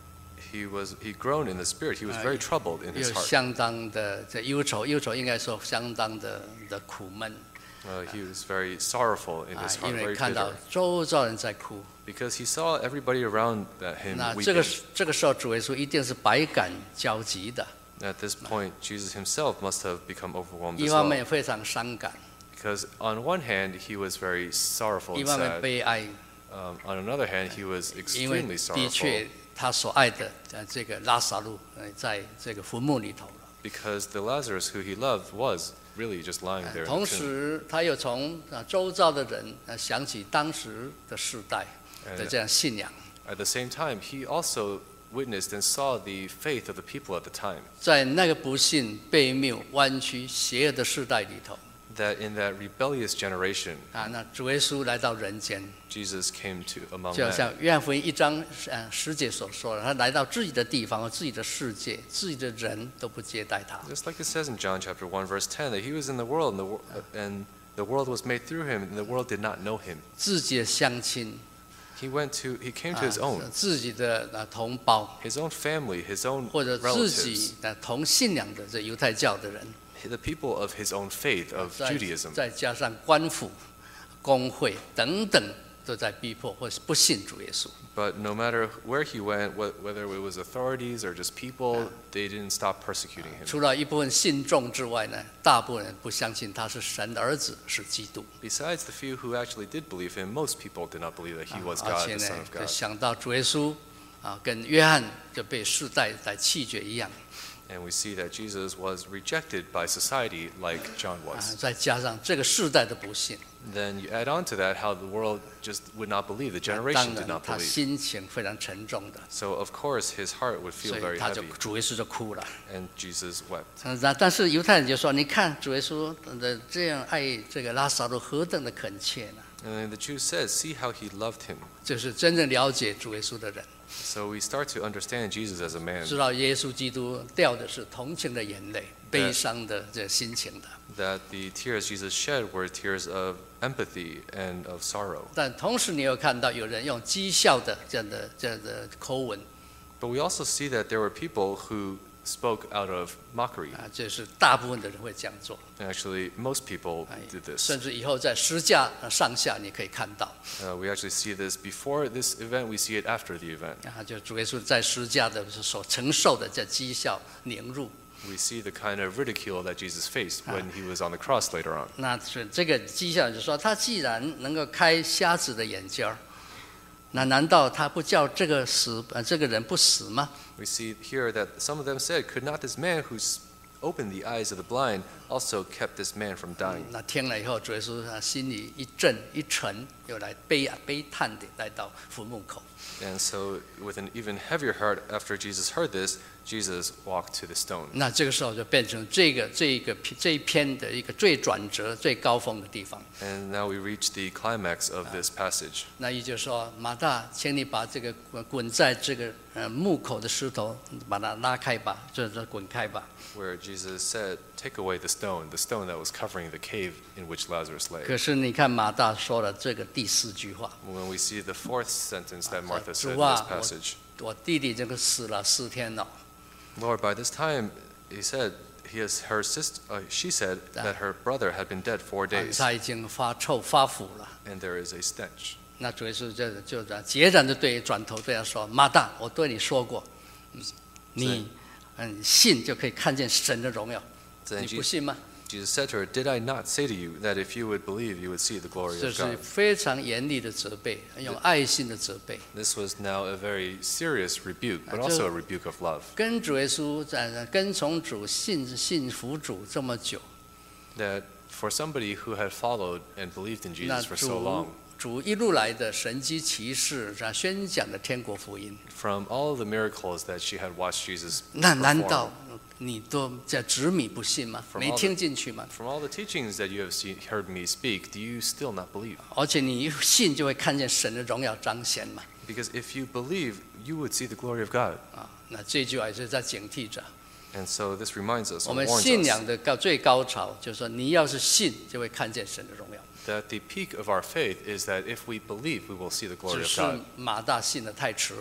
he was he groaned in the spirit. He was very troubled in 有 his heart. 相当的这忧愁，忧愁应该说相当的的苦闷 Uh, he was very sorrowful in 啊 his，heart, 因为 very 看到 bitter, 周遭人在哭。 because he saw everybody around that him 那这个 weeping. 这个时候，主耶稣一定是百感交集的， At this point, Jesus himself must have become overwhelmed 一 as 方 well. 面非常伤感， Because on one hand, he was very sorrowful 一 and 方面 sad. 悲哀， Um, on another hand, he was 因为 extremely 的 sorrowful 确他所爱的呃这个拉萨路呃在这个坟墓里头了。 because the Lazarus who he loved was really just lying there. in 同 the tomb. 时，他又从啊周遭的人呃想起当时的世代的 And 这样信仰， at the same time, he also witnessed and saw the faith of the people at the time. 在那个不信、悖谬、弯曲、邪恶的世代里头 That in that rebellious generation, 啊，那主耶稣来到人间， Jesus came to among 就好 men. 像约翰福音一章呃十节所说的，他来到自己的地方和自己的世界，自己的人都不接待他。 Just like it says in John chapter one, verse ten, that he was in the world and the, wor- and the world was made through him, and the world did not know him. 自己的乡亲 He went to, he came 啊 to his own, 自己的呃同胞， his own family, his own 或者自 relatives, 己的同信仰的这犹太教的人， the people of his own faith, of 再 Judaism. 再加上官府、工会等等，都在逼迫或是不信主耶稣。 But no matter where he went, wh- whether it was authorities or just people, they didn't stop persecuting him. 除了一部分信众之外呢，大部分人不相信他是神的儿子，是基督。 Besides the few who actually did believe him, most people did not believe that he was 而 God, 且 the 呢 Son of， 就 God. 想到主耶稣啊，跟约翰就被世代来弃绝一样 And we see that Jesus was rejected by society like John 啊， was. 再加上这个世代的不信， Then you add on to that how the world just would not believe, the 当 generation did 然 not 他 believe. 心情非常沉重的， So of course his heart would 所 feel 以 very 他就 heavy, 主耶稣就哭了。 and Jesus wept. 但但是犹太人就说：“你看主耶稣的这样爱这个拉萨路何等的恳切呢？” And then the Jews said, see how he loved him. 就是真正了解主耶稣的人， So we start to understand Jesus as a man, 知道耶稣基督掉的是同情的眼泪、悲伤的这心情的。 that the tears Jesus shed were tears of empathy and of sorrow. 但同时，你又看到有人用讥笑的这样的这样的口吻 But we also see that there were people who spoke out of mockery. 啊，这是大部分的人会这样做。 And actually, most people 哎 did this. 甚至以后在十架上下，你可以看到 Uh, we actually see this before this event, we see it after the event. 啊，就主耶稣在十架的所承受的这讥笑、凌辱。 We see the kind of ridicule that Jesus faced when he was on the cross later on. 那是这个讥笑就说，他既然能够开瞎子的眼睛儿，那难道他不叫这个死呃这个人不死吗？ We see here that some of them said, could not this man who s- opened the eyes of the blind also kept this man from dying? 那听了以后，主耶稣他心里一震一沉，又来悲啊悲叹的来到坟墓口。 And so with an even heavier heart, after Jesus heard this, Jesus walked to the stone. 那这个时候就变成这个这一个这一篇的一个最转折、最高峰的地方。 And now we reach the climax of this passage, 那也就是说，马大，请你把这个滚滚在这个呃墓口的石头，把它拉开吧，就是滚开吧。 where Jesus said, take away the stone, the stone that was covering the cave in which Lazarus lay. 可是你看马大说了这个第四句话， When we see the fourth sentence that Martha said in 主啊， this passage, 我弟弟这个死了四天了， Lord, by this time, he said, he has, her sister, uh, she said that her brother had been dead four 啊 days, 他已经发臭发腐了。 and there is a stench. 那主耶稣就就这样截然的对转头对他说：“马大，我对你说过，嗯你嗯信就可以看见神的荣耀， Then 你不 Jesus, 信吗？” Jesus said to her, did I not say to you that if you would believe, you would see the glory 这 of 是 God? 非常严厉的责备，用爱心的责备。 This was now a very serious rebuke, but Uh, also a rebuke of love. 跟主耶稣在跟从主、信信服主这么久， That for somebody who had followed and believed in 那 Jesus for so 主 long, 主一路来的神迹奇事，啊，宣讲的天国福音， from all of the miracles that she had watched Jesus 那难 perform, 道你都在执迷不信吗？ From 没 all 听进去吗？ from all the teachings that you have seen, heard me speak, do you still not believe? 而且你一信就会看见神的荣耀彰显嘛。 Because if you believe, you would see the glory of God. 啊，那这句话也是在警惕着 And so this reminds us, 我 or 们 warns 信 us, 仰的高最高潮，就是说你要是信，就会看见神的荣耀。 that the peak of our faith is that if we believe, we will see the glory 只 of 是 God. 马大信的太迟了，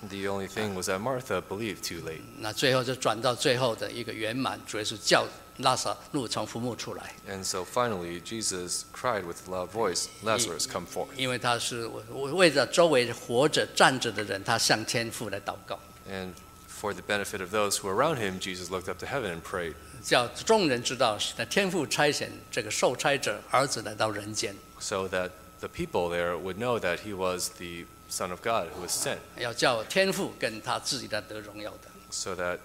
The only thing was that Martha believed too late. 那最后就转到最后的一个圆满，主耶稣叫拉撒路从坟墓出来， And so finally, Jesus cried with a loud voice, Lazarus, come forth. 因为他是为着周围活着站着的人，他向天父来祷告， And for the benefit of those who were around him, Jesus looked up to heaven and prayed, 叫众人知道是天父差遣这个受差者儿子来到人间， so that the people there would know that he was the Son of God who was sent, 要叫天父跟他自己的得荣耀的。 so that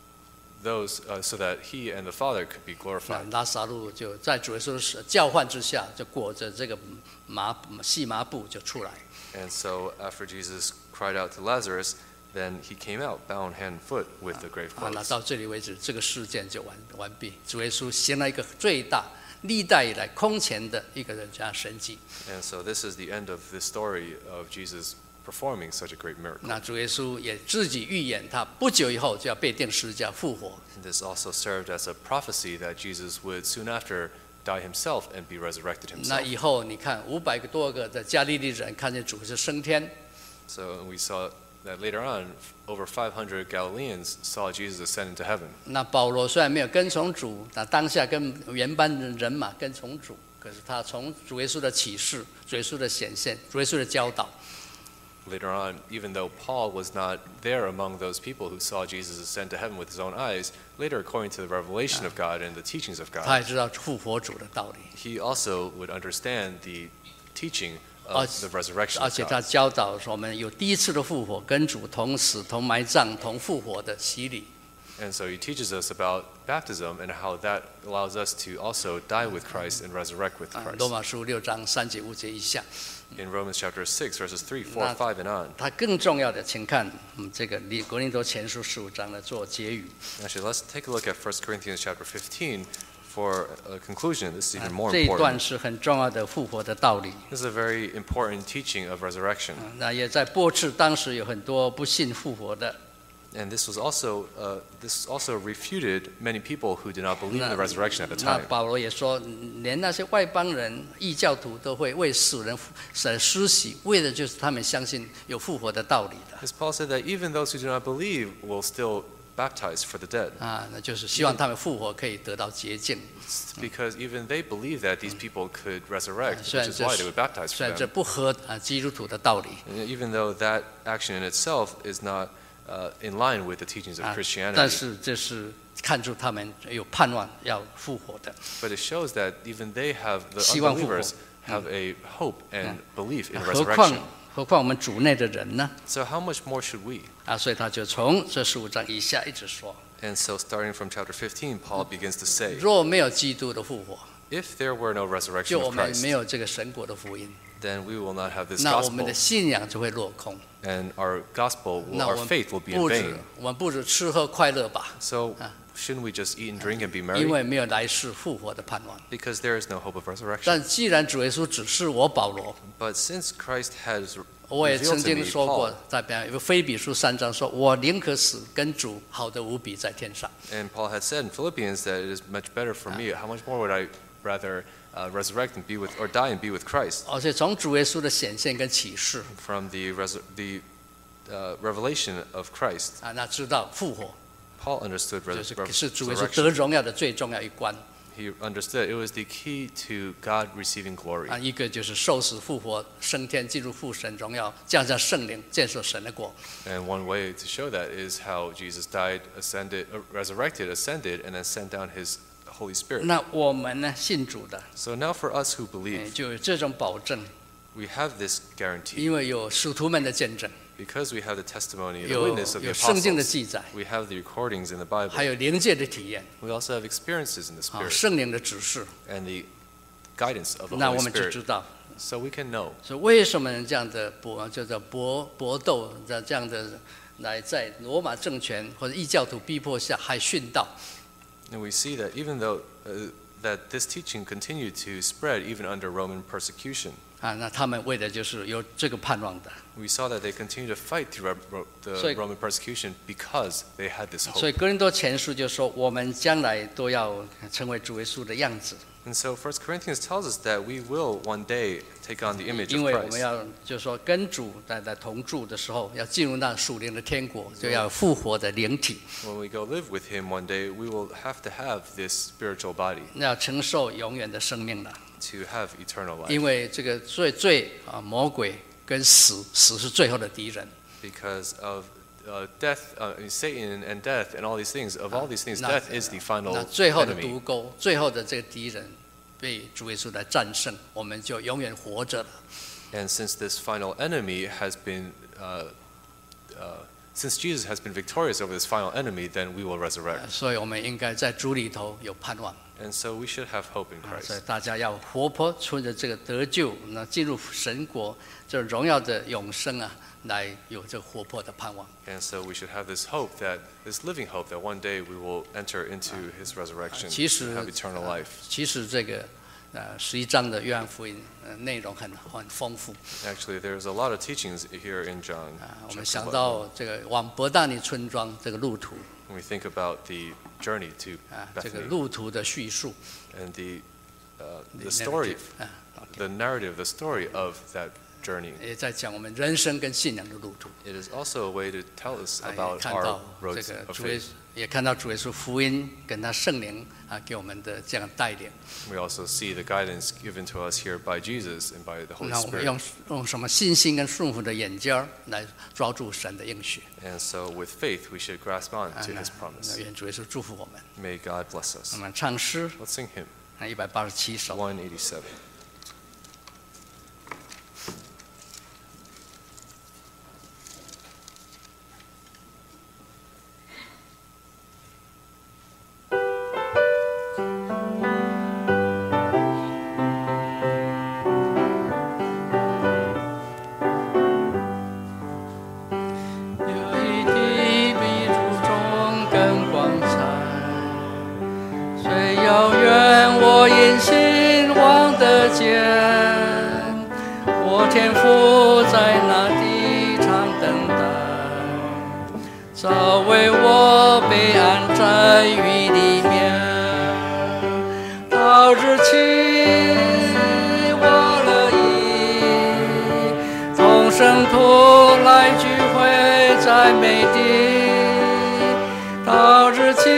those, uh, so that he and the Father could be 那 glorified. 拉撒路就在主耶稣的叫唤之下，就裹着这个麻细麻布就出来。 And so after Jesus cried out to Lazarus, then he came out, bound hand and foot with the grave 啊，那 clothes. 到这里为止，这个事件就完完毕。主耶稣行了一个最大、历代以来空前的一个人家神迹。 And so this is the end of the story of Jesus performing such a great miracle. 那主耶稣也自己预言，他不久以后就要被钉十字架复活。 And this also served as a prophecy that Jesus would soon after die himself and be resurrected 那 himself. 以后你看，五百个多个的加利利人看见主是升天， So we saw that later on, over five hundred Galileans saw Jesus ascend into heaven. 那保罗虽然没有跟从主，那当下跟原班人马跟从主，可是他从主耶稣的启示、主耶稣的显现、主耶稣的教导， Later on, even though Paul was not there among those people who saw Jesus ascend to heaven with his own eyes, later, according to the revelation of God and the teachings of 他 God, 也知道复活主的道理， he also would understand the teaching 而 of the resurrection 而 of 且他 God. 教导说我们有第一次的复活，跟主同死、同埋葬、同复活的洗礼。 And so he teaches us about baptism and how that allows us to also die with Christ and resurrect with 啊， Christ. 罗马书六章三节五节以下。 In Romans chapter six, verses three, four, Not- five, and on. 它更重要的，请看嗯这个《格林多前书》十五章来做结语。 Actually, let's take a look at First Corinthians chapter fifteen for a conclusion. This is 啊 even more 这一段 important. 是很重要的复活的道理。 This is a very important teaching of resurrection. 啊那也在驳斥当时有很多不信复活的。 And this was also uh, this also refuted many people who did not believe in the resurrection at the 那 time. 保罗也说，连那些外邦人、异教徒都会为死人使施洗，为的就是他们相信有复活的道理的。 As Paul said that even those who do not believe will still baptize for the dead, 啊，那就是希望他们复活可以得到洁净。 because even they believe that these people could resurrect, 虽 which 然 is 这 why 是 they would baptize 虽 for 然这 them. 不合啊基督徒的道理 And even though that action in itself is not uh, in line with the teachings of 啊， Christianity, 但是这是看出他们有盼望要复活的。 but it shows that even they have, the 希望复活。 unbelievers have a hope and belief in 何况 resurrection. 何况我们主内的人呢？ So how much more should we? 啊，所以他就从这十五章以下一直说： And so starting from chapter fifteen, Paul begins to say, 若没有基督的复活， if there were no resurrection 就我 of 们 Christ, 没有这个神国的福音， then we will not have this 那我们 gospel, 的信仰就会落空。 and our gospel, will, 那 our 我们 faith will be in 不止 vain. 我们不止吃喝快乐吧， So Ah. shouldn't we just eat and drink and be 因 merry? 为没有来世复活的盼望。 Because there is no hope of resurrection. 但既然主耶稣指示我保罗， But since Christ has 我也 revealed 曾 to 经 me, 说过 Paul,， 在比方有个菲比书三章说，我宁可死，跟主好得无比在天上。 and Paul had said in Philippians that it is much better for me. How much more would I rather uh, resurrect and be with, or die and be with Christ? 而且从主耶稣的显现跟启示 From the resur- the uh, revelation of Christ, 啊，那知道复活 Paul understood 就 res- 是 res- 是主耶稣 resurrection. 得荣耀的最重要一关 He understood it was the key to God receiving glory. 啊，一个就是受死复活升天进入父神荣耀，降下圣灵建设神的国。 And one way to show that is how Jesus died, ascended, uh, resurrected, ascended, and then sent down his Holy Spirit. 那我们呢，信主的， So now for us who 哎 believe, 就有这种保证， we have this guarantee 因为有使徒们的见证， because we have the testimony, the 有 witness of the 有圣经的 apostles. 记载， We have the recordings in the Bible. 还有灵界的体验 We also have experiences in the 啊， Spirit 圣灵的指示， and the guidance of the 那 Holy 我们就 Spirit. 知道， So we can know 所以为什么这样的搏叫做搏搏斗的这样的来在罗马政权或者异教徒逼迫下还殉道， and we see that even though uh, that this teaching continued to spread even under Roman persecution. 啊，那他们为的就是有这个盼望的。 We saw that they continued to fight through the So- Roman persecution because they had this 所以 hope. 哥林多前书就说，我们将来都要成为主耶稣的样子， And so First Corinthians tells us that we will one day take on the image 因 of 为我们 Christ. 要就是说跟主在在同住的时候，要进入那属灵的天国，就要有复活的灵体， When we go live with him one day, we will have to have this spiritual body 要承受永远的生命了。 to have eternal life. 因为这个罪罪啊，魔鬼跟死，死是最后的敌人。 Because of uh, death, uh, Satan and death and all these things, of all these things, 那 death is the final 那最后的 enemy. 毒钩，最后的这个敌人被主耶稣来战胜，我们就永远活着了。 And since this final enemy has been, uh, uh, since Jesus has been victorious over this final enemy, then we will resurrect. 所以我们应该在主里头有盼望。 And so we should have hope in 所以 Christ. 大家要活泼，存着这个得救，那进入神国这荣耀的永生啊，来有这个活泼的盼望。 And so we should have this hope that, this living hope that one day we will enter into his resurrection 其实 and have eternal life. 其实这个呃十一章的约翰福音呃内容很很丰富 Actually, there's a lot of teachings here in John. 啊。我 chapter 们想 eleven. 到这个往伯大尼村庄这个路途 When we think about the journey to 啊，这个 Bethany 路途的叙述 and the, uh, the the story, narrative，啊，OK the narrative, the story of that journey. 也在讲我们人生跟信仰的路途。 It is also a way to tell us 啊，也 about 看 our 到 road 这个 of 主耶 faith. 也看到主耶稣福音跟他圣灵啊给我们的这样带领。 We also see the guidance given to us here by Jesus and by the Holy 那我们 Spirit. 用用什么信心跟顺服的眼睛儿来抓住神的应许？ And so with faith, we should grasp on 啊 to 那 His 那 promise. 愿主耶稣祝福我们。 May God bless 我 us. 们唱诗 Let's sing hymn 啊一百八十七首。 one eighty-seven. 有一地比如中更光彩，虽遥远我因心望得见，我天父在那地常等待，早为我被安在雨里面，到日起我乐意同圣徒来聚会在美地，到日起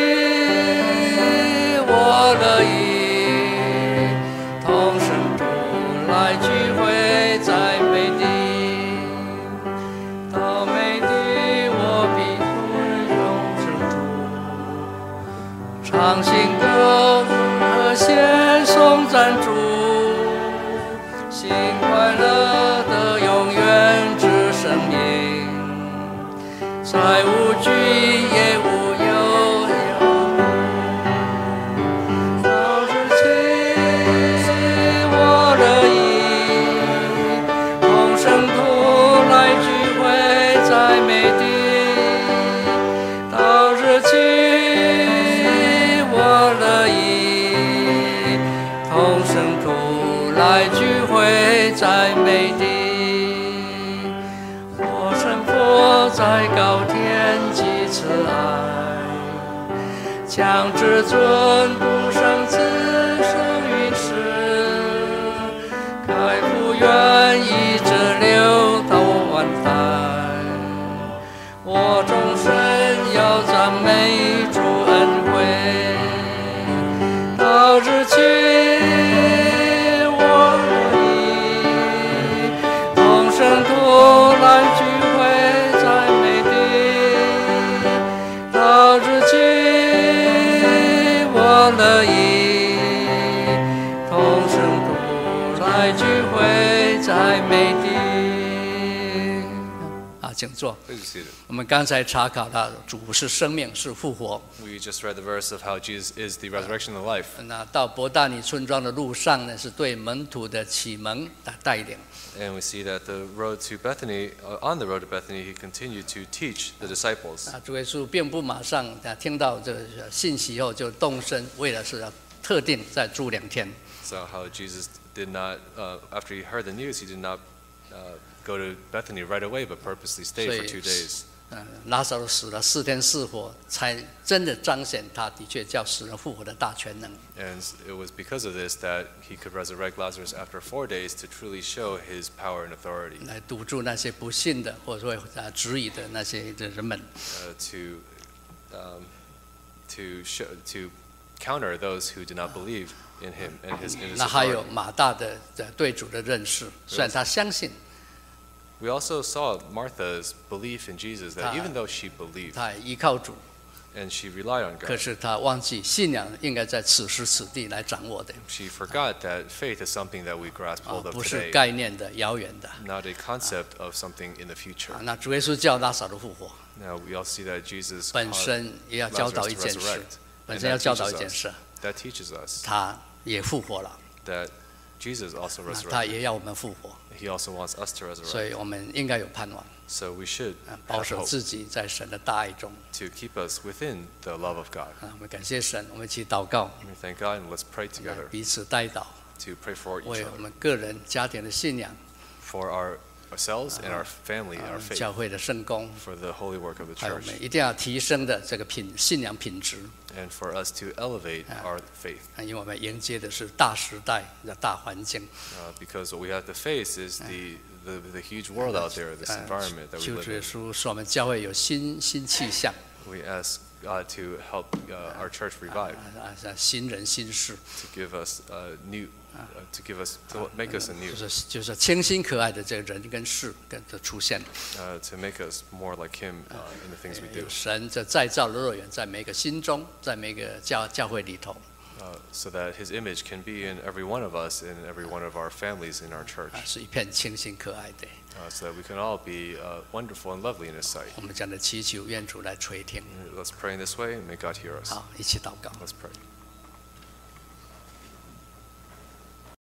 我乐意同圣徒来聚会在美地，到美地我必同圣徒唱新歌和献颂赞主，心快乐的永远之生命，再无惧也无忧。到日起我乐意同圣徒来聚会在美地，到日起我乐意同圣徒来聚会在美地。我神父在高天极慈爱，将至尊不生自生于世，开复愿意直流到万代。我终身要赞美主恩惠，到日起我乐意同圣徒来聚会在美地，到日起我乐意同圣徒来聚会在美地。啊，请坐。 Please be seated. 我们刚才查考到主是生命，是复活。 We just read the verse of how Jesus is the resurrection and the life. 那到伯大尼村庄的路上呢，是对门徒的启蒙的带领。 And we see that the road to Bethany, uh, on the road to Bethany, he continued to teach the disciples. 啊，主耶稣并不马上啊听到这个信息后就动身，为了是要特定再住两天。 So how Jesus did not, uh, after he heard the news, he did not uh, go to Bethany right away, but purposely stayed for two days. 嗯，拉撒路死了四天四活，才真的彰显他的确叫死人复活的大全能。 And it was because of this that he could resurrect Lazarus after four days to truly show his power and authority. 来堵住那些不信的或者说啊质疑的那些的人们。 Uh, to, um, to show, to counter those who did not believe in him and his, in his 那还有 authority. 马大的对主的认识，虽然他相信， We also saw Martha's belief in Jesus, that 他 even though she believed 他依靠主， and she relied on 可 God, 是他忘记信仰应该在此时此地来掌握的， she forgot that faith is something that we grasp 啊 hold，of 不是 today, 概念的、遥远的。 not a concept of something in the future. 啊那主耶稣叫拉撒路复活， Now we all see that Jesus 本 caused 身也要教导 Lazarus 一 to 件事， resurrect. 本 And 身要 that 教导一 teaches 件 us, 事， that teaches us 他也复活了， that Jesus also 啊他 resurrected. 也要我们复活， He also wants us to 所 resurrect. 以我们应该有盼望， So we should 啊保 have 守 hope 自己在神的大爱中。 to keep us within the love of God. 啊，我们感谢神，我们一起祷告， We thank God and let's pray together 彼此带祷， to pray for each 为我 other, 们个人家庭的信仰， for our, ourselves and our family, 啊 our faith, 教会的圣工， for the holy work of the 还有我 church, 们一定要提升的这个品信仰品质， and for us to elevate our faith. 啊因为我们迎接的是大时代的大环境， Uh, because what we have to face is the, the, the huge world out there, this 啊 environment that we 求 live 主耶 in. 稣使我们教会有新新气象， We ask God to help uh, our church 啊 revive, 啊啊新人新事， to give us uh, new, uh, to give us, to make us anew, 就是就是清新可爱的这个人跟事跟的出现， uh, to make us more like Him uh, in the things we do. 有神这再造的乐园在每个心中，在每个教教会里头， Uh, so that His image can be in every one of us and every one of our families in our church, 啊是一片清新可爱的。 uh, so that we can all be uh, wonderful and lovely in His sight. 我们这样的祈求，愿主来垂听。 Let's pray in this way and may God hear us. 好，一起祷告。 Let's pray.